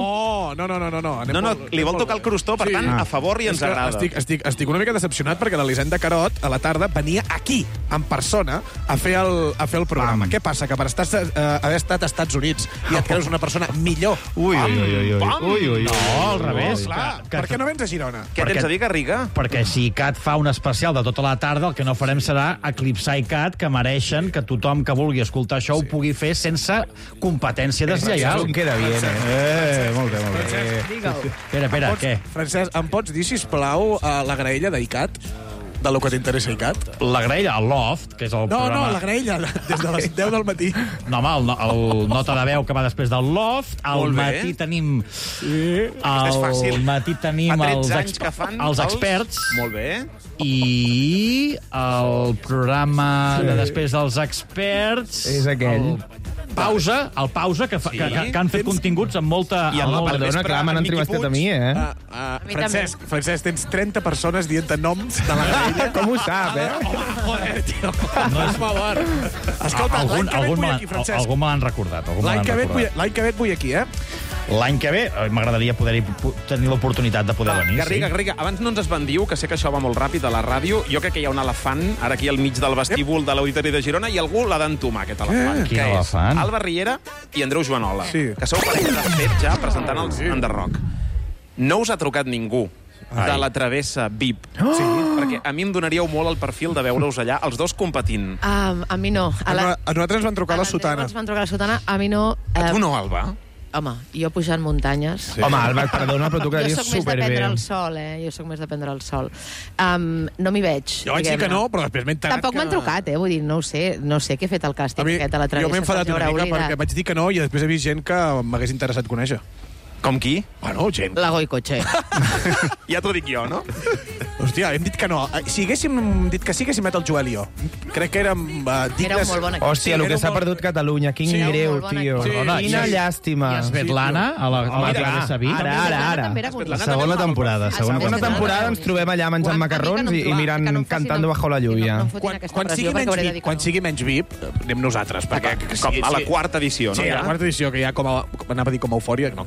No. Li vol tocar el crostó, per tant, a favor i ens agrada. Estic una mica decepcionat perquè l'Elisenda Carot, a la tarda, venia aquí, en persona, a fer el programa. Què passa? Que per haver estat als Estats Units i et creus una persona millor. Ui. No, al revés. Per què no vens a Girona? Què tens a dir, Garriga? Perquè si Cat fa un especial de tota la tarda, el que no farem serà eclipsar i Cat, que mereixen que tothom que vulgui escoltar això ho pugui fer sense competència deslleial. Queda bien, molt bé. Espera, què? Francesc, em pots dir, sisplau, la graella d'ICAT? De lo que t'interessa ICAT? La graella, el Loft, que és el programa... No, la graella, des de les 10 del matí. No, home, el Nota de Veu que va després del Loft. Al matí tenim... Al matí tenim els experts. Molt bé. I el programa de després dels experts... És aquell. El Pausa, que han fet continguts amb molta... Perdona, clar, m'han entrevistat a mi, Francesc, tens 30 persones dient noms de la graella. Com ho sap, Joder, tio. No és favor. Escolta, l'any que ve et vull aquí, Francesc. Algú me l'han recordat. L'any que ve et vull aquí, L'any que ve m'agradaria tenir l'oportunitat de poder venir. Garriga, abans no ens esbandiu, que sé que això va molt ràpid a la ràdio. Jo crec que hi ha un elefant, ara aquí al mig del vestíbul de l'Auditori de Girona, i algú l'ha d'entomar, aquest elefant. Quin elefant? Alba Riera i Andreu Joanola, que sou parella de fet ja presentant els Enderroc. No us ha trucat ningú de la travessa VIP. Sí, perquè a mi em donaríeu molt el perfil de veure-us allà, els dos competint. A mi no. A nosaltres ens van trucar a la sotana. A mi no. A tu no, Alba? Home, jo pujant muntanyes... Sí. Home, Alba, perdona, però tu quedaries superbé. Jo soc més de prendre el sol. No m'hi veig. Jo vaig dir que no, però després m'he enterat Tampoc m'han trucat, vull dir, no ho sé què he fet el càsting aquest a la travessa. Jo m'he enfadat una mica perquè vaig dir que no i després he vist gent que m'hagués interessat conèixer. Com qui? Bueno, gent. La Goicoche. Ja t'ho dic jo, no? Hòstia, hem dit que no. Si haguéssim dit que sí, haguéssim met el Joel i jo. Crec que érem dignes... Era un molt bon equip. Hòstia, el que s'ha perdut Catalunya. Quin greu, tio. Quina llàstima. I Svetlana, a la travessa VIP. Ara. Segona temporada. Segona temporada ens trobem allà menjant macarrons i mirant Cantando bajo la lluvia. Quan sigui menys VIP, anem nosaltres. Com a la quarta edició, no? Sí, a la quarta edició, que ja anava a dir com a eufòria, no, callo, ja està.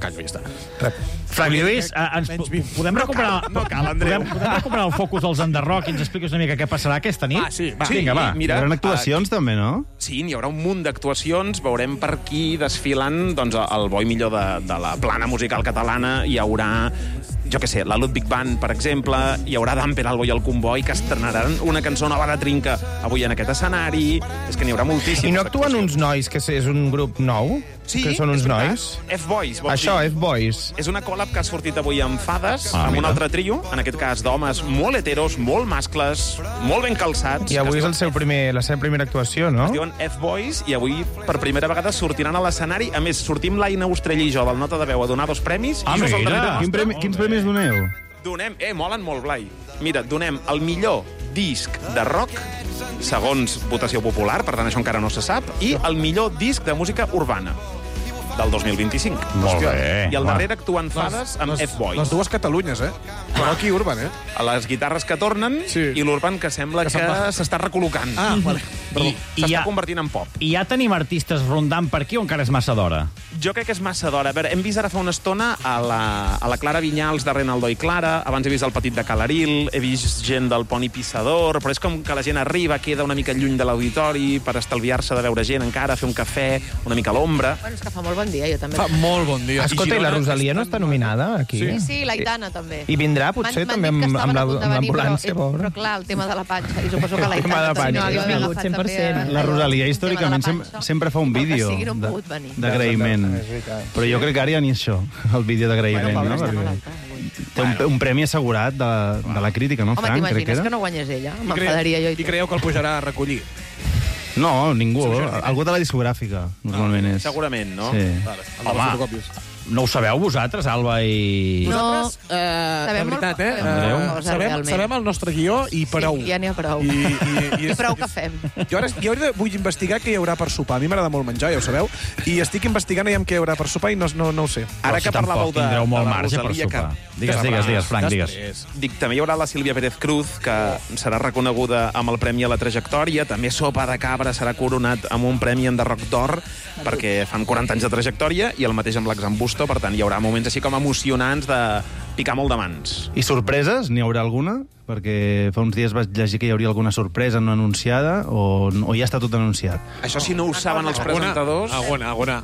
Frank Lluís, podem recuperar... No cal, Andreu. Podem recuperar el focus dels Enderrock i ens expliquis una mica què passarà aquesta nit? Sí. Vinga, va. Hi haurà actuacions, també, no? Sí, n'hi haurà un munt d'actuacions. Veurem per aquí desfilant doncs, el bo i millor de la plana musical catalana. Hi haurà, jo què sé, la Ludwig Band, per exemple. Hi haurà Damper, Albo i el Comboi, que estrenaran una cançó nova de Trinca avui en aquest escenari. És que n'hi haurà moltíssimes. I no actuen uns nois, que és un grup nou? Sí, que són uns nois? F-Boys, vols dir? Això, F-Boys. És una collab que ha sortit avui amb Fades, amb un altre trio, en aquest cas d'homes molt heteros, molt mascles, molt ben calçats. I avui és la seva primera actuació, no? Es diuen F-Boys i avui per primera vegada sortiran a l'escenari. A més, sortim l'Aina Ostrell i jo del Nota de Veu a donar 2 premis. Mira, quins premis doneu? Donem, molen molt, Blai. Mira, donem el millor disc de rock, segons votació popular, per tant això encara no se sap, i el millor disc de música urbana del 2025. Molt bé. I al darrere actuen Fades amb F-Boys. Les dues Catalunyes, Però aquí Urban, A les guitarres que tornen i l'Urban que sembla que s'està recol·locant. Vale. I s'està convertint en pop. I ja tenim artistes rondant per aquí o encara és massa d'hora? Jo crec que és massa d'hora. A veure, hem vist ara fa una estona a la Clara Vinyals de Renaldo i Clara, abans he vist el Petit de Calaril, he vist gent del Poni Pissador, però és com que la gent arriba, queda una mica lluny de l'auditori per estalviar-se de veure gent encara, fer un cafè, una mica a l'ombra. Bueno, és que fa molt bon dia, jo també. Fa molt bon dia. Escolta, i la Rosalia no està nominada aquí? Sí, l'Aitana també. I vindrà, potser, també amb l'ambulància, però clar, el tema de la panxa, i suposo que l'Aitana també no hagués vingut 100%. La Rosalia històricament sempre fa un vídeo d'agraïment. Però jo crec que ara ja ni això, el vídeo d'agraïment, no? Té un premi assegurat de la crítica, no, Frank? Home, t'imagines que no guanyés ella? M'enfadaria jo i tu. I creieu que el pujarà a recollir? No, ningú. Algú de la discogràfica, normalment és. Segurament, no? Sí. Home, no ho sabeu vosaltres, Alba i... Nosaltres, de veritat, sabem el nostre guió i prou. Sí, ja n'hi ha prou. I prou que fem. Jo ara vull investigar què hi haurà per sopar. A mi m'agrada molt menjar, ja ho sabeu. I estic investigant aviam què hi haurà per sopar i no ho sé. Ara que parlàveu de la Rosalia... Digues, Frank, digues. Dic, també hi haurà la Sílvia Pérez Cruz, que serà reconeguda amb el Premi a la Trajectòria. També Sopa de Cabra serà coronat amb un Premi en Rock d'Or, perquè fan 40 anys de trajectòria, i el mateix amb l'Exambusto. Per tant, hi haurà moments així com emocionants de picar molt de mans. I sorpreses? N'hi haurà alguna? Perquè fa uns dies vaig llegir que hi hauria alguna sorpresa no anunciada o ja està tot anunciat. Això si no ho saben els presentadors... Alguna.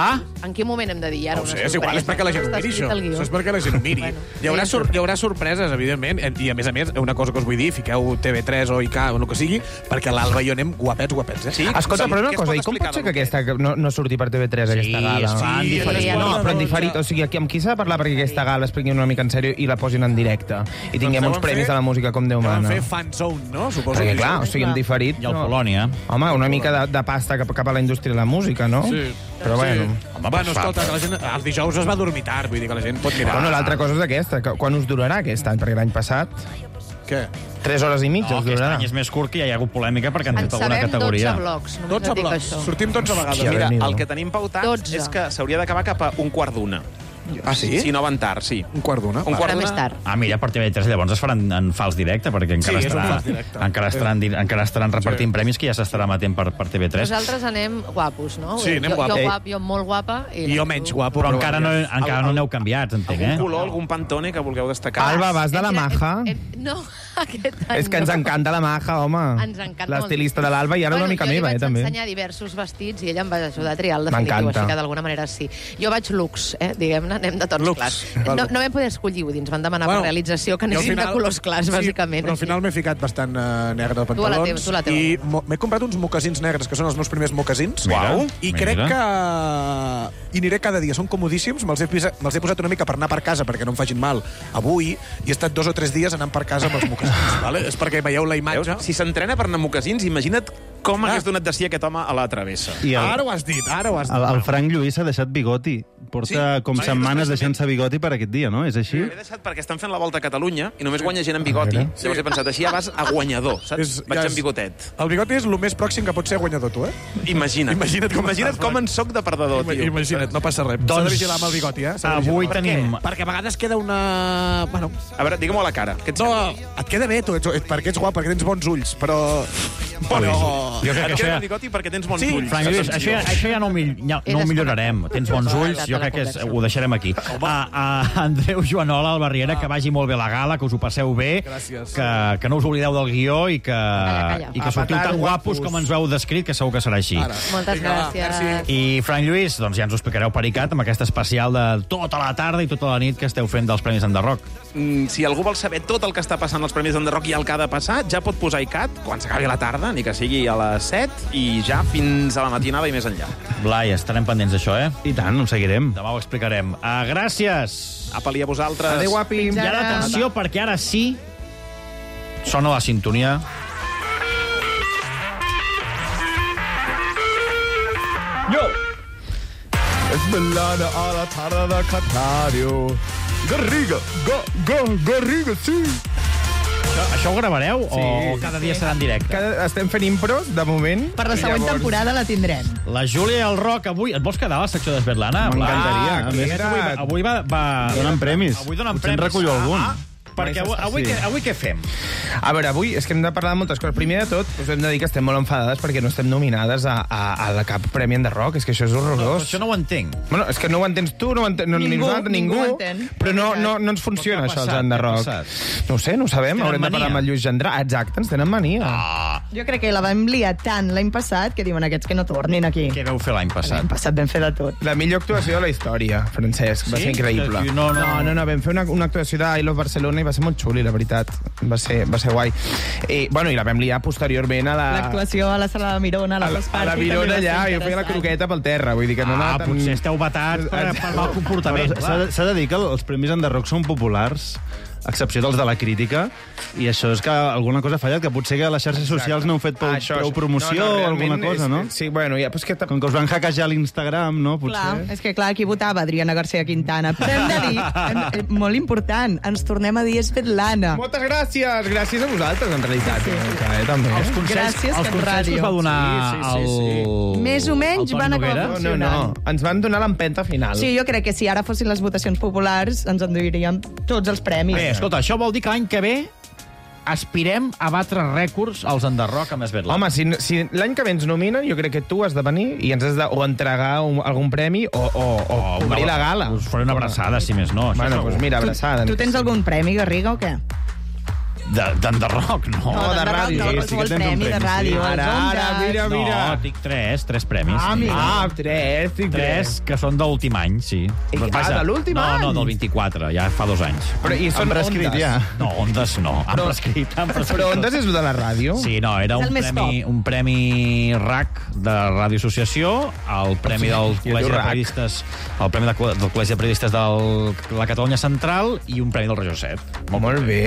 En quin moment hem de dir ara? No sé, és igual, és perquè la gent ho miri, això. Això és perquè la gent ho miri. Hi haurà sorpreses, evidentment, i a més, una cosa que us vull dir, fiqueu TV3 o IK o el que sigui, perquè l'Alba i jo anem guapets, Sí? Escolta, però una cosa, i com pot ser que aquesta no surti per TV3, aquesta gala? Sí, no, però en diferit. O sigui, amb qui s'ha de parlar perquè aquesta gala es prenguin una mica en sèrio i la posin en directe? I tinguem uns premis de la música com Déu mana. Vam fer fanzone, no? Suposo. Perquè, clar, o sigui, en diferit... I el Polònia. Home, una mica de pasta cap a la indústria de la música, no? Sí. Però bueno... Bueno, escolta, que la gent... Els dijous es va dormir tard, vull dir que la gent pot mirar. Bueno, l'altra cosa és aquesta. Quan us durarà aquest any? Perquè l'any passat... Què? 3 hores i mitja us durarà. Aquest any és més curt, que ja hi ha hagut polèmica perquè han tret alguna categoria. En sabem 12 blocs. 12 blocs. Sortim 12 vegades. Mira, el que tenim pautat és que s'hauria d'acabar cap a 1:15. Ah, sí? Si no van tard, sí. 1:15. Encara més tard. Mira, per TV3 llavors es faran en fals directe, perquè encara estaran repartint premis que ja s'estarà emetent per TV3. Nosaltres anem guapos, no? Sí, anem guapos. Jo molt guapa. I jo menys guapo. Però encara no n'heu canviat, entenc, Algun color, algun Pantone que vulgueu destacar? Alba, vas de la Maja? No, aquest any és que ens encanta la Maja, home. Ens encanta. L'estilista de l'Alba i ara una mica meva, també. Jo li vaig ensenyar diversos vestits i ella em va ajudar a triar el definitiu, així que d'alguna manera sí. Jo vaig lux, diguem-ne, anem de tons clars. No vam poder escollir, vull dir, ens van demanar per realització que anessin de colors clars, bàsicament. Però al final m'he ficat bastant negre de pantalons. Tu la teva. I m'he comprat uns mocasins negres, que són els meus primers mocasins. Uau, I crec que hi aniré cada dia. Són comodíssims. Me'ls he posat una mica per anar per casa, perquè no em facin mal avui, i he estat 2 o 3 dies anant per casa amb els mocasins. Vale? És perquè veieu la imatge. Si s'entrena per anar amb mocasins, imagina't com hagués donat de si aquest home a la travessa. Ara ho has dit, El Frank Lluís ha deixat bigoti. Porta com setmanes deixant-se bigoti per aquest dia, no? És així? L'he deixat perquè estan fent la volta a Catalunya i només guanya gent amb bigoti. Llavors he pensat, així ja vas a guanyador, saps? Vaig amb bigotet. El bigoti és el més pròxim que pot ser guanyador, tu, Imagina't com en soc de perdedor, tio. Imagina't, no passa res. S'ha de vigilar amb el bigoti, Avui tenim... Perquè a vegades queda una... Bueno... A veure, digue-m'ho a la cara. No, et queda bé, tu, perquè ets guap, perquè tens bons ulls, però... Jo crec que et queda bigoti perquè tens bons ulls. Frank Lluís, això ja no ho millorarem. Tens bons ulls, jo crec que ho deixarem aquí. Andreu Joanola, al Barriera, que vagi molt bé la gala, que us ho passeu bé, que no us oblideu del guió i que sortiu tan guapos com ens ho heu descrit, que segur que serà així. Moltes gràcies. I Frank Lluís, doncs ja ens ho explicareu per ICAT amb aquest especial de tota la tarda i tota la nit que esteu fent dels Premis Enderrock. Si algú vol saber tot el que està passant als Premis Enderrock i el que ha de passar, ja pot posar ICAT quan s'acabi la tarda, ni que sigui a les 7, i ja fins a la matinada i més enllà. Blai, estarem pendents d'això, eh? I tant, ho seguirem. Demà ho explicarem. Gràcies. Apa-li a vosaltres. Adéu, guapi. I ara, atenció, perquè ara sí sona la sintonia. Jo! És Melana a la tarda de Catario. Garriga, Garriga, sí! Això ho gravareu o cada dia serà en directe? Estem fent impros, de moment. Per la següent temporada la tindrem. La Júlia i el Roc avui... Et vols quedar a la secció de Svetlana? M'encantaria. A més, avui va... Donen premis. Avui donen premis. Potser en recullo algun. Perquè avui què fem? A veure, avui és que hem de parlar de moltes coses. Primer de tot, us hem de dir que estem molt enfadades perquè no estem nominades a cap Premi Enderrock. És que això és horrorós. Això no ho entenc. Bueno, és que no ho entens tu, no ho entens ningú. Però no ens funciona això, els Enderrock. No ho sé, no ho sabem. Haurem de parlar amb el Lluís Gendrà. Exacte, ens tenen mania. Jo crec que la vam liar tant l'any passat que diuen aquests que no tornin aquí. Què vau fer l'any passat? L'any passat vam fer de tot. La millor actuació de la història, Francesc. Va ser increïble. No, vam fer una actuació d'I Love Barcelona i va ser molt xuli, la veritat. Va ser guai. I la vam liar posteriorment a la... L'actuació a la sala de Mirona, a la Rosparty. A la Mirona allà, jo feia la croqueta pel terra. Vull dir que no anava tan... Potser esteu batats per mal comportament. S'ha de dir que els Premis Enderrock són populars, a excepció dels de la crítica, i això és que alguna cosa ha fallat, que potser que les xarxes socials no han fet prou promoció o alguna cosa, no? Sí, bueno, ja, però és que... Com que us van hackejar l'Instagram, no? Clar, és que clar, aquí votava Adriana García Quintana. Però hem de dir, molt important, ens tornem a dir Svetlana. Moltes gràcies! Gràcies a vosaltres, en realitat. També. Els consells que us va donar el... Més o menys van acabar funcionant. No, ens van donar l'empenta final. Sí, jo crec que si ara fossin les votacions populars ens enduiríem tots els premis. Bé, escolta, això vol dir que l'any que ve aspirem a batre rècords als Enderrock amb Svetlana. Home, si l'any que ve ens nominen, jo crec que tu has de venir i ens has de o entregar algun premi o obrir la gala. Us faré una abraçada, si més no. Bueno, doncs mira, abraçada. Tu tens algun premi, Garriga, o què? D'Enderrock, no. No, de ràdio. No, qualsevol premi de ràdio. Ara, mira. No, tinc tres premis. Tres, que són de l'últim any, sí. De l'últim any? No, del 24, ja fa 2 anys. Però i són prescrit, ja? No, Ondes no. Han prescrit. Però Ondes és de la ràdio? Sí, no, era un premi RAC de Ràdio Associació, el premi del Col·legi de Periodistes, el premi del Col·legi de Periodistes de la Catalunya Central i un premi del Regió 7. Molt bé.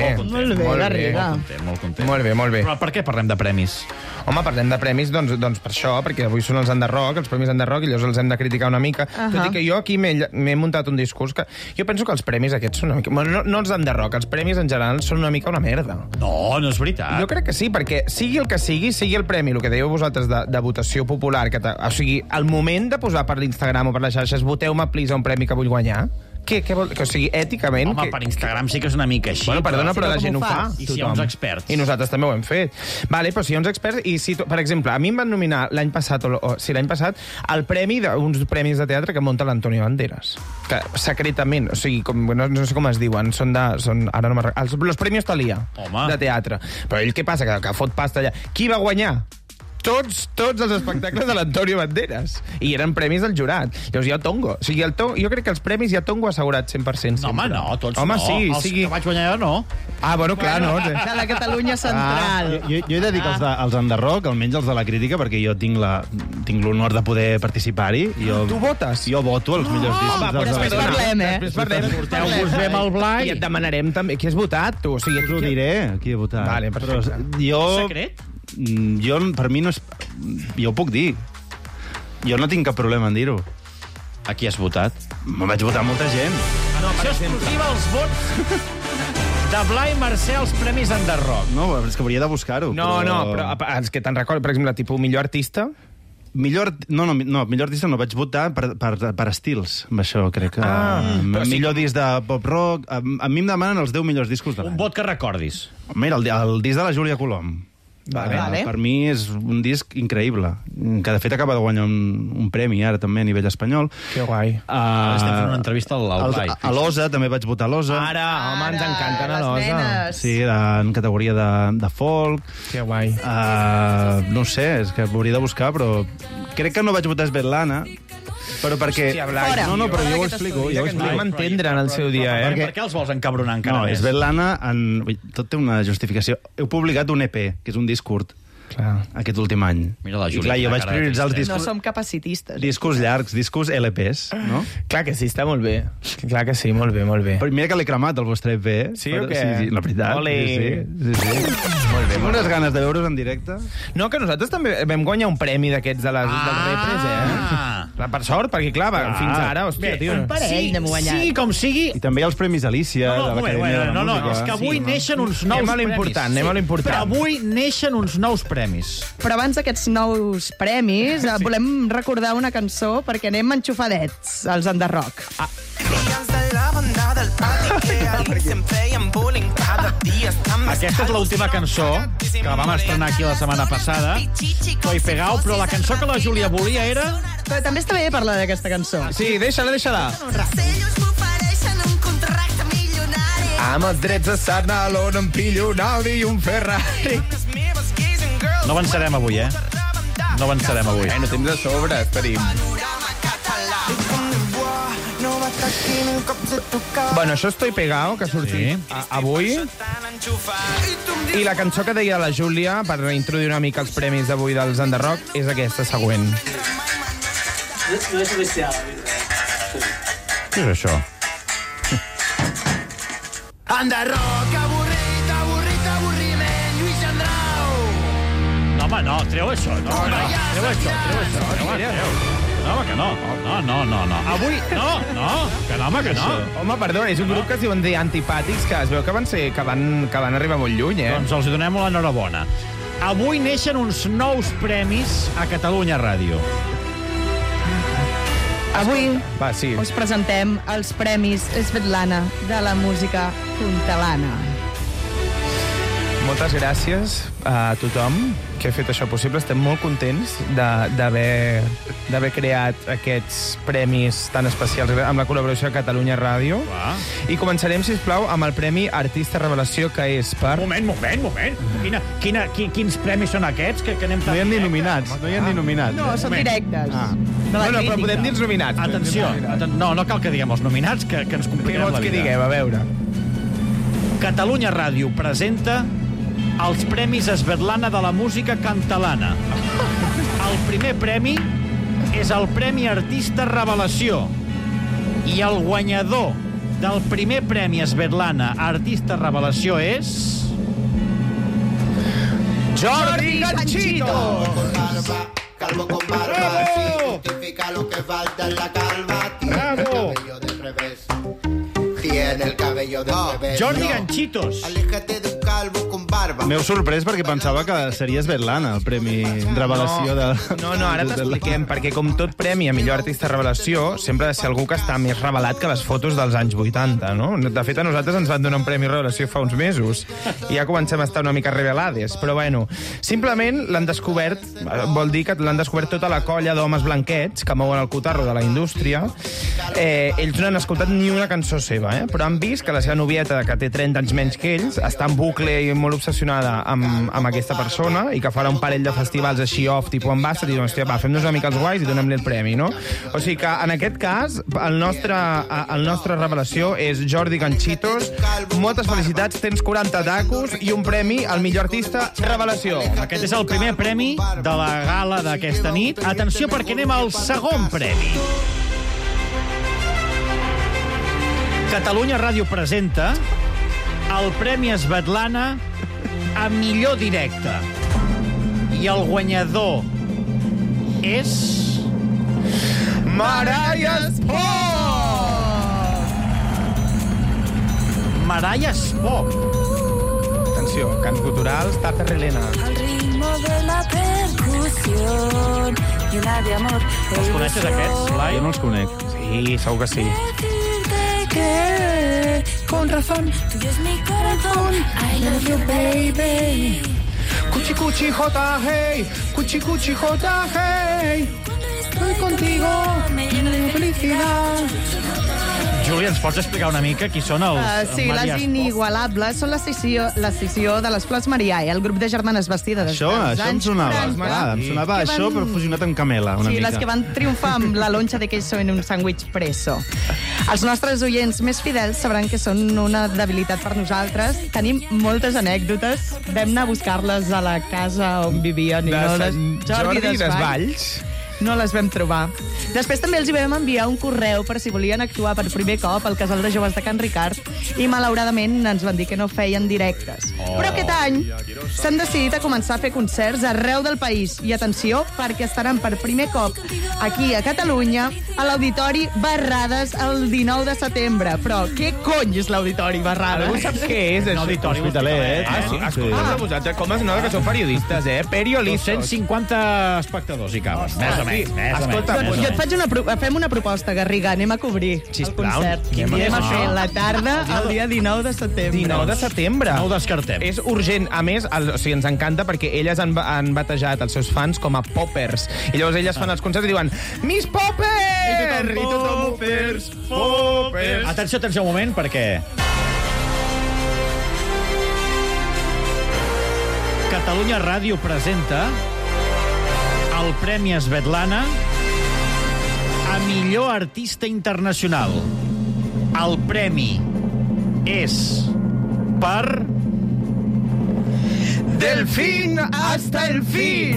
Molt content. Molt bé. Però per què parlem de premis? Home, parlem de premis, doncs per això, perquè avui són els Enderrock, els premis Enderrock, i llavors els hem de criticar una mica. Tot i que jo aquí m'he muntat un discurs que... Jo penso que els premis aquests són una mica... No els Enderrock, els premis en general són una mica una merda. No és veritat. Jo crec que sí, perquè sigui el que sigui el premi, el que dèieu vosaltres de votació popular, o sigui, el moment de posar per l'Instagram o per les xarxes, voteu-me, please, a un premi que vull guanyar... Què vol? O sigui, èticament... Home, per Instagram sí que és una mica així. Bueno, perdona, però la gent ho fa. I si hi ha uns experts. I nosaltres també ho hem fet. Vale, però si hi ha uns experts... I si, per exemple, a mi em van nominar l'any passat, l'any passat, el premi d'uns premis de teatre que munta l'Antonio Banderas. Que secretament, o sigui, no sé com es diuen, ara no me'n recordo. Els Premios Thalia, de teatre. Però ell què passa? Que fot pasta allà. Qui va guanyar? Tots els espectacles de l'Antonio Banderas. I eren premis del jurat. Llavors hi ha el tongo. O sigui, jo crec que els premis hi ha tongo assegurat 100%. No, home, no, tots home, no. Sí, els que vaig guanyar jo, no. Bueno, clar, no. De la Catalunya Central. Jo he de dir que els Enderrock, almenys els de la crítica, perquè jo tinc l'honor de poder participar-hi. Tu votes? Jo voto els millors discos. Després parlem, Després parlem. Porteu-vos bé amb el Blai. I et demanarem també qui has votat, tu. O sigui, us ho diré, qui he votat. Vale, perfecte. Secret? Per mi no és... Jo ho puc dir. Jo no tinc cap problema en dir-ho. A qui has votat? Me vaig votar molta gent. Això exclusiva els vots de Blai Mercè als Premis Enderrock. No, és que hauria de buscar-ho. No, però és que te'n recordo, per exemple, tipus millor artista... Millor artista no vaig votar per estils, amb això crec que... millor disc de pop-rock... A mi em demanen els 10 millors discos de l'any. Un vot que recordis. Mira, el disc de la Júlia Colom. Per mi és un disc increïble, que de fet acaba de guanyar un premi ara també a nivell espanyol. Que guai. Estem fent una entrevista al Blai. A l'Osa, també vaig votar a l'Osa. Home, ens encanten a l'Osa. Sí, en categoria de folk. Que guai. No sé, és que m'hauria de buscar, però crec que no vaig votar Svetlana, però perquè... Hòstia, Blai. No, però jo ho explico. Vam entendre en el seu dia, Per què els vols encabronar encara més? No, Svetlana, tot té una justificació. Heu publicat un EP, que és un disc curt, aquest últim any. Mira la Júlia. I clar, jo vaig prioritzar els discos... No som capacitistes. Discos llargs, discos LPs, no? Clar que sí, està molt bé. Clar que sí, molt bé, molt bé. Però mira que l'he cremat, el vostre EP. Sí o què? Sí, la veritat. Sí. Molt bé. Tinc unes ganes de veure's en directe. No, que nosaltres també vam guanyar un premi d'aquests dels repres, Per sort, perquè clar, fins ara, hòstia, tio. Un parell n'hem guanyat. Sí, com sigui... I també els Premis Alicia, de l'Acadèmia de la Música. És que avui neixen uns nous premis. Anem a l'important. Però avui neixen uns nous premis. Però abans d'aquests nous premis, volem recordar una cançó perquè anem enxufadets, els Enderrock. Aquesta és l'última cançó que la vam estrenar aquí la setmana passada. Coi pegau, però la cançó que la Júlia volia era... Però també està bé parlar d'aquesta cançó. Sí, deixa-la. Amb els drets de Sarnalon em pillo un Audi i un Ferrari. No avançarem avui, No avançarem avui. No temps de sobre, esperim. Bueno, això Estoy Pegao, que ha sortit avui. I la cançó que deia la Júlia, per introduir una mica els premis d'avui dels Enderrock, és aquesta següent. Què és això? Enderrock, avorriment, Lluís Andrau. No, home, no, treu això. Treu això. No, home, que no. No. Avui, no. Home, perdó, és un grup que es diuen The Antipàtics, que es veu que van arribar molt lluny, Doncs els donem l'enhorabona. Avui neixen uns nous premis a Catalunya Ràdio. Avui us presentem els Premis Svetlana de la música catalana. Moltes gràcies a tothom que ha fet això possible. Estem molt contents d'haver creat aquests premis tan especials amb la col·laboració de Catalunya Ràdio. I començarem, sisplau, amb el Premi Artista Revelació, que és per... Moment. Quins premis són aquests? Que anem no hi ha ni nominats. No, són directes. Bueno, però podem dir els nominats. Atenció. No cal que diguem els nominats, que ens compliquem la vida. Què vols que diguem? A veure. Catalunya Ràdio presenta els Premis Svetlana de la música catalana. El primer premi és el Premi Artista Revelació. I el guanyador del primer Premi Svetlana Artista Revelació és... Jordi Ganchitos! Calvo con barba, si justifica lo que falta en la calva. Tiene el cabello del revés. Tiene el cabello del revés. Jordi Ganchitos. Aléjate de un calvo con barba. M'heu sorprès perquè pensava que seria Svetlana, el Premi Revelació de... No, ara t'expliquem, perquè com tot premi a millor artista revelació, sempre ha de ser algú que està més revelat que les fotos dels anys 80, no? De fet, a nosaltres ens van donar un Premi Revelació fa uns mesos, i ja comencem a estar una mica revelades, però bueno, simplement l'han descobert, vol dir que l'han descobert tota la colla d'homes blanquets que mouen el cotarro de la indústria. Ells no han escoltat ni una cançó seva, però han vist que la seva novieta, que té 30 anys menys que ells, està en bucle i molt obsessionada amb aquesta persona i que farà un parell de festivals així off, tipus ambassador, i diuen, hòstia, va, fem-nos una mica els guais i donem-li el premi, no? O sigui que, en aquest cas, el nostre revelació és Jordi Ganchitos. Moltes felicitats, tens 40 tacos i un premi al millor artista revelació. Aquest és el primer premi de la gala d'aquesta nit. Atenció, perquè anem al segon premi. Catalunya Ràdio presenta el Premi Svetlana a millor directe. I el guanyador és... Maraya Sport! Maraya Sport. Atenció, cants guturals, Tata Relena. Al ritmo de la percusión llena de amor. Els coneixes, aquests, Blai? Jo no els conec. Sí, segur que sí. Que con razón, tú es mi corazón. I love you, baby. Cuchi cuchi jota, hey. Cuchi cuchi jota, hey. Estoy contigo, mi felicidad. Júlia, ens pots explicar una mica qui són els sí, les Inigualables són l'escissió de les Flors Marià, el grup de germanes vestides això em sonava, això però fusionat amb Camela, una mica. Sí, les que van triomfar amb la lonxa de queso en un sàndwich preso. Els nostres oients més fidels sabran que són una debilitat per nosaltres. Tenim moltes anècdotes. Vam anar a buscar-les a la casa on vivien. Jordi Desvalls. No les vam trobar. Després també els hi vam enviar un correu per si volien actuar per primer cop al Casal de Joves de Can Ricard i malauradament ens van dir que no feien directes. Però aquest any s'han decidit a començar a fer concerts arreu del país. I atenció, perquè estaran per primer cop aquí a Catalunya a l'Auditori Barrades el 19 de setembre. Però què cony és l'Auditori Barrades? Algú sap què és? L'Auditori Hospitalet. Sí, escolta, vosaltres com es nota que sou periodistes, Periodistes. 250 espectadors hi caben. Més o menys. Escolta, jo et faig fem una proposta, Garriga, anem a cobrir el concert. Anem a fer la tarda el dia 19 de setembre. 19 de setembre. No ho descartem. És urgent. A més, ens encanta perquè elles han batejat els seus fans com a poppers. I llavors elles fan els concerts i diuen Miss Popper! I tothom poppers, poppers. Atenció un moment, perquè Catalunya Ràdio presenta el Premi Svetlana a millor artista internacional. El premi és per... Delfín hasta el fin!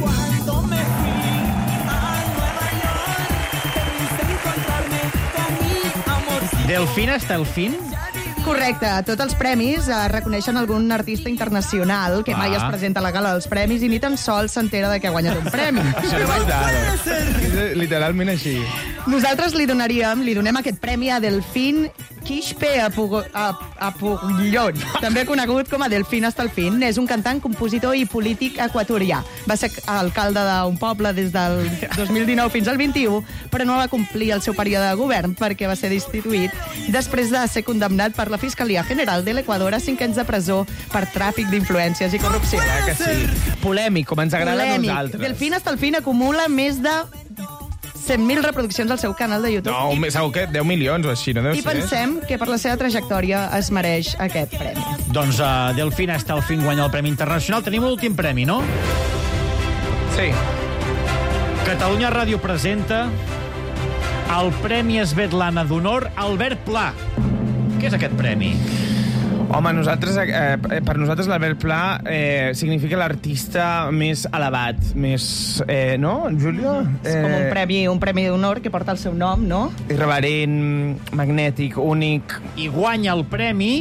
Delfín hasta el fin? Correcte. Tots els premis reconeixen algun artista internacional que mai es presenta a la gala dels premis i ni tan sols s'entera de que ha guanyat un premi. Això és veritat. És literalment així. Nosaltres li donem aquest premi a Delfín Quispe Apullón, també conegut com a Delfín hasta el fin. És un cantant, compositor i polític equatorià. Va ser alcalde d'un poble des del 2019 fins al 21, però no va complir el seu període de govern perquè va ser destituït després de ser condemnat per la Fiscalia General de l'Equador a 5 anys de presó per tràfic d'influències i corrupció. Que sí. Polèmic, com ens agrada a nosaltres. Delfín hasta el fin acumula més de 100.000 reproduccions al seu canal de YouTube. No, segur que 10 milions o així, no deu ser? I pensem que per la seva trajectòria es mereix aquest premi. Doncs Delfín hasta el fin guanya el Premi Internacional. Tenim l'últim premi, no? Sí. Catalunya Ràdio presenta el Premi Svetlana d'Honor Albert Pla. Què és aquest premi? Home, per nosaltres l'Albert Pla significa l'artista més elevat, més... no, Júlia? És com un premi d'honor que porta el seu nom, no? Irreverent, magnètic, únic... I guanya el premi...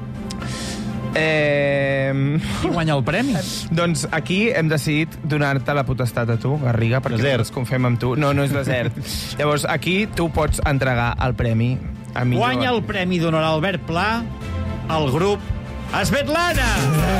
Qui guanya el premi? Doncs aquí hem decidit donar-te la potestat a tu, Garriga, perquè ens confiem amb tu. No, no és desert. Llavors, aquí tu pots entregar el premi a millor... Guanya el premi d'honor Albert Pla el grup Svetlana!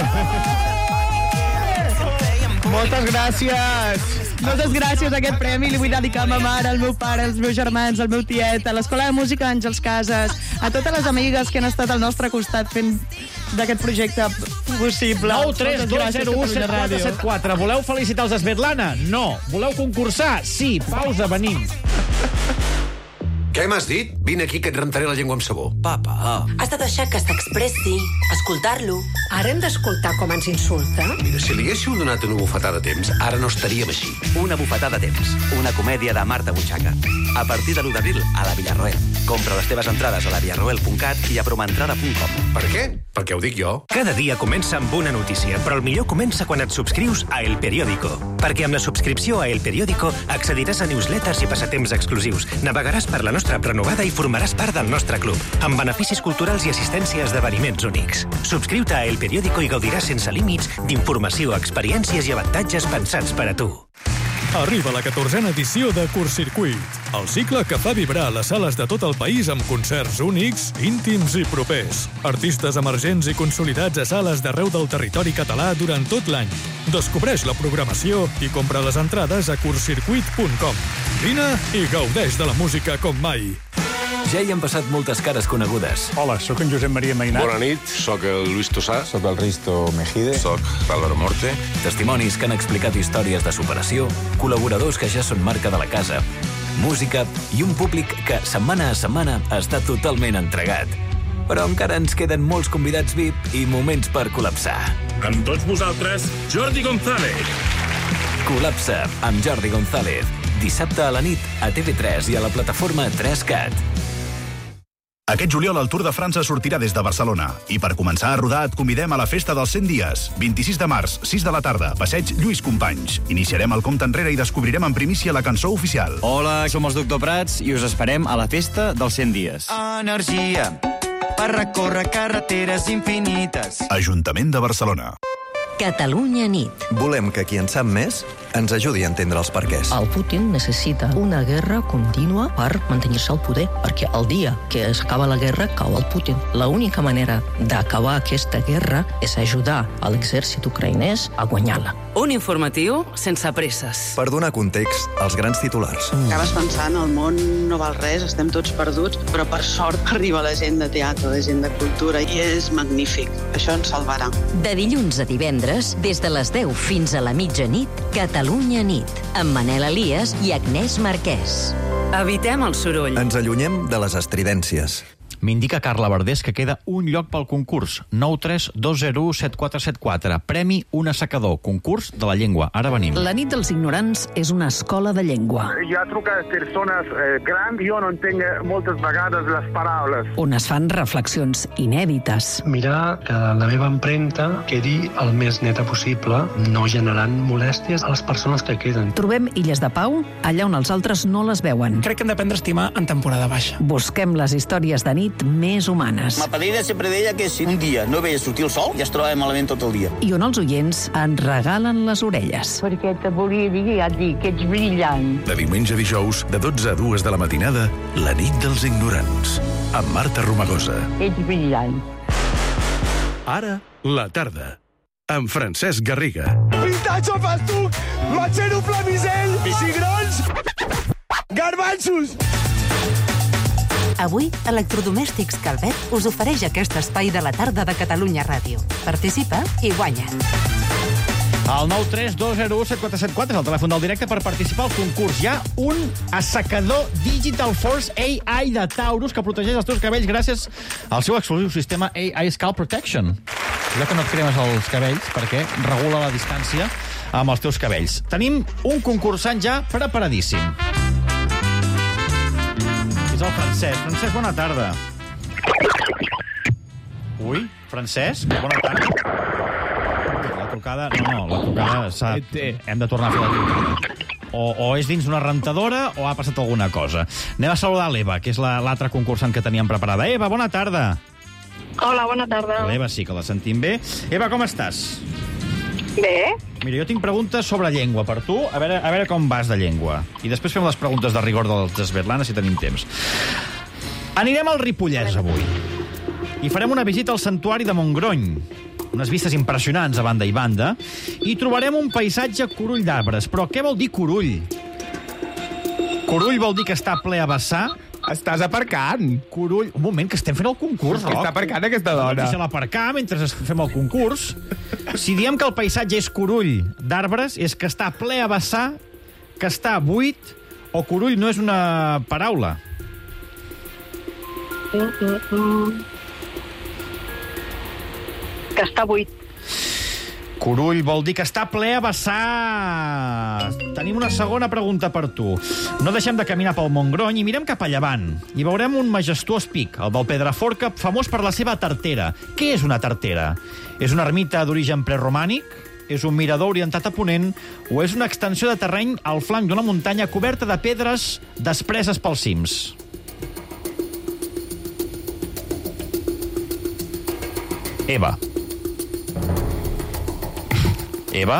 Moltes gràcies! Moltes gràcies a aquest premi. Li vull dedicar a ma mare, al meu pare, als meus germans, al meu tiet, a l'Escola de Música Àngels Casas, a totes les amigues que han estat al nostre costat fent d'aquest projecte possible. 9 3 2 0 1 7 4 7 4. Voleu felicitar els Svetlana? No. Voleu concursar? Sí. Pausa, venim. Què m'has dit? Vine aquí que et rentaré la llengua amb sabó. Papa. Has de deixar que s'expressi, escoltar-lo. Ara hem d'escoltar com ens insulta? Mira, si li haguéssiu donat una bufetada a temps, ara no estaríem així. Una bufetada a temps, una comèdia de Marta Butxaca. A partir de l'1 d'abril a la Villarroel. Compra les teves entrades a lavillarroel.cat i a promentrada.com. Per què? Perquè ho dic jo. Cada dia comença amb una notícia, però el millor comença quan et subscrius a El Periódico. Perquè amb la subscripció a El Periódico accediràs a newsletters i passatemps exclusius, navegaràs per la nostra prenovada i formaràs part del nostre club, amb beneficis culturals i assistència a esdeveniments únics. Subscriu-te a El Periódico i gaudiràs sense límits d'informació, experiències i avantatges pensats per a tu. Arriba la 14a edició de Curtcircuit, el cicle que fa vibrar les sales de tot el país amb concerts únics, íntims i propers. Artistes emergents i consolidats a sales d'arreu del territori català durant tot l'any. Descobreix la programació i compra les entrades a curtcircuit.com. Vine i gaudeix de la música com mai. Ja hi han passat moltes cares conegudes. Hola, sóc en Josep Maria Mainat. Bona nit, sóc el Luis Tosà. Sóc el Risto Mejide. Sóc l'Álvaro Morte. Testimonis que han explicat històries de superació, col·laboradors que ja són marca de la casa, música i un públic que, setmana a setmana, està totalment entregat. Però encara ens queden molts convidats VIP i moments per col·lapsar. Amb tots vosaltres, Jordi González. Col·lapsa amb Jordi González. Dissabte a la nit a TV3 i a la plataforma 3Cat. Aquest juliol el Tour de França sortirà des de Barcelona. I per començar a rodar et convidem a la Festa dels 100 dies. 26 de març, 6 de la tarda, passeig Lluís Companys. Iniciarem el compte enrere i descobrirem en primícia la cançó oficial. Hola, som els Doctor Prats i us esperem a la Festa dels 100 dies. Energia per recórrer carreteres infinites. Ajuntament de Barcelona. Catalunya nit. Volem que qui en sap més ens ajudi a entendre els perquès. El Putin necessita una guerra contínua per mantenir-se al poder, perquè el dia que s'acaba la guerra cau el Putin. L'única manera d'acabar aquesta guerra és ajudar a l'exèrcit ucraïnès a guanyar-la. Un informatiu sense presses. Per donar context als grans titulars. Acabes pensant, el món no val res, estem tots perduts, però per sort arriba la gent de teatre, la gent de cultura, i és magnífic. Això ens salvarà. De dilluns a divendres, des de les 10 fins a la mitjanit, Catalunya nit, amb Manel Elias i Agnès Marquès. Evitem el soroll. Ens allunyem de les estridències. M'indica Carla Verdés que queda un lloc pel concurs. 932017474. Premi Un assecador. Concurs de la llengua. Ara venim. La nit dels ignorants és una escola de llengua. Jo truco a persones grans, jo no entenc moltes vegades les paraules. On es fan reflexions inèdites. Mirar que la meva empremta quedi el més neta possible, no generant molèsties a les persones que queden. Trobem illes de pau allà on els altres no les veuen. Crec que hem d'aprendre a estimar en temporada baixa. Busquem les històries de nit més humanes. Ma padrina sempre deia que si un dia no veia sortir el sol, ja es trobava malament tot el dia. I on els oients ens regalen les orelles. Perquè te volia dir que ets brillant. De diumenge a dijous, de 12 a 2 de la matinada, la nit dels ignorants. Amb Marta Romagosa. Ets brillant. Ara, la tarda. Amb Francesc Garriga. Pintatxo festuc, matxero flamisell, cigrons, garbanxos. Avui, Electrodomèstics Calvet us ofereix aquest espai de la tarda de Catalunya Ràdio. Participa i guanya. El 932017474 és el telèfon del directe per participar al concurs. Hi ha un assecador Digital Force AI de Taurus que protegeix els teus cabells gràcies al seu exclusiu sistema AI Scalp Protection. Allò que no et cremes els cabells perquè regula la distància amb els teus cabells. Tenim un concursant ja preparadíssim. És el Francesc. Francesc, bona tarda. Ui, Francesc, bona tarda. La trucada... No, la trucada s'ha... Hem de tornar a fer la trucada. O és dins una rentadora o ha passat alguna cosa. Anem a saludar l'Eva, que és l'altra concursant que teníem preparada. Eva, bona tarda. Hola, bona tarda. L'Eva sí que la sentim bé. Eva, com estàs? Bé. Mira, jo tinc preguntes sobre llengua per tu, a veure com vas de llengua. I després fem les preguntes de rigor dels Svetlana, si tenim temps. Anirem al Ripollès, avui. I farem una visita al santuari de Montgrony. Unes vistes impressionants a banda i banda. I trobarem un paisatge curull d'arbres. Però què vol dir curull? Curull vol dir que està ple a vessar. Estàs aparcant. Curull... Un moment, que estem fent el concurs, Roc. Està aparcant aquesta dona. Deixa-la aparcar mentre fem el concurs. Si diem que el paisatge és curull d'arbres, és que està ple a vessar, que està buit, o curull no és una paraula? Que està buit. Curull vol dir que està ple a vessar. Tenim una segona pregunta per tu. No deixem de caminar pel Montgrony i mirem cap a llevant. I veurem un majestuós pic, el del Pedraforca, famós per la seva tartera. Què és una tartera? És una ermita d'origen preromànic? És un mirador orientat a ponent? O és una extensió de terreny al flanc d'una muntanya coberta de pedres despreses pels cims? Eva. Eva?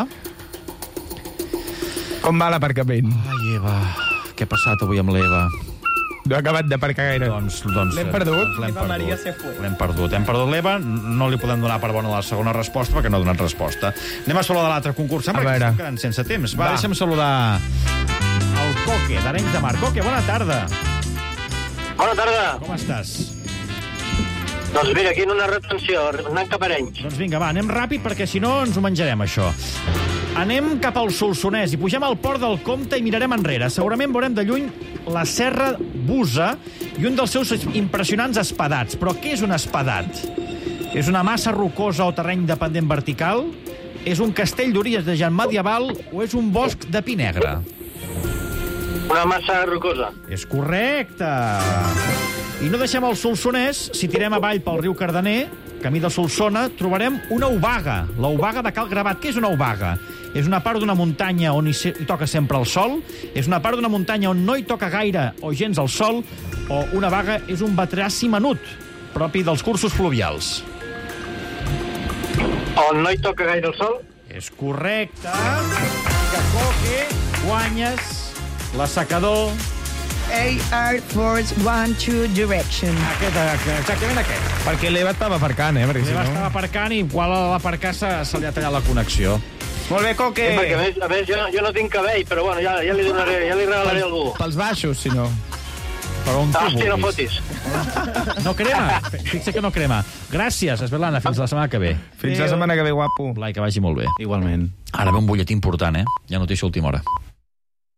Com va l'aparcament? Ai, Eva, què ha passat avui amb l'Eva? No ha acabat d'aparcar gaire. Doncs l'hem perdut? L'hem perdut. Hem perdut l'Eva, no li podem donar per bona la segona resposta perquè no ha donat resposta. Anem a saludar l'altre concursant perquè estem quedant sense temps. Va, deixa'm saludar el Coque, d'Arenys de Mar. Coque, bona tarda. Bona tarda. Com estàs? Doncs mira, aquí en una retenció, anant cap a Arenys. Doncs vinga, va, anem ràpid perquè si no ens ho menjarem, això. Anem cap al Solsonès i pugem al Port del Comte i mirarem enrere. Segurament veurem de lluny la Serra Busa i un dels seus impressionants espadats. Però què és un espadat? És una massa rocosa o terreny de pendent vertical? És un castell d'origen medieval o és un bosc de pi negre? Una massa rocosa. És correcte. I no deixem el Solsonès. Si tirem avall pel riu Cardener, camí de Solsona, trobarem una obaga. La obaga de Cal Gravat. Què és una obaga? És una part d'una muntanya on hi toca sempre el sol? És una part d'una muntanya on no hi toca gaire o gens el sol? O una baga és un batraci menut, propi dels cursos fluvials? On no hi toca gaire el sol? És correcte. Que Coque, guanyes l'assecador. Air Force 1, 2 Direction. Exactament aquest. Perquè l'Eva estava aparcant, L'Eva estava aparcant i igual a l'aparcar se li ha tallat la connexió. Molt bé, Coque. Sí, perquè a més jo no tinc cabell, però bueno, ja li regalaré a algú. Pels baixos, si no. Però on tu hòstia, no vulguis. fotis. No crema. Fixa que no crema. Gràcies, Esvelana. Fins la setmana que ve. Fins la setmana que ve, guapo. Blai, que vagi molt bé. Igualment. Ara ve un butlletí important, Ja notícia a última hora.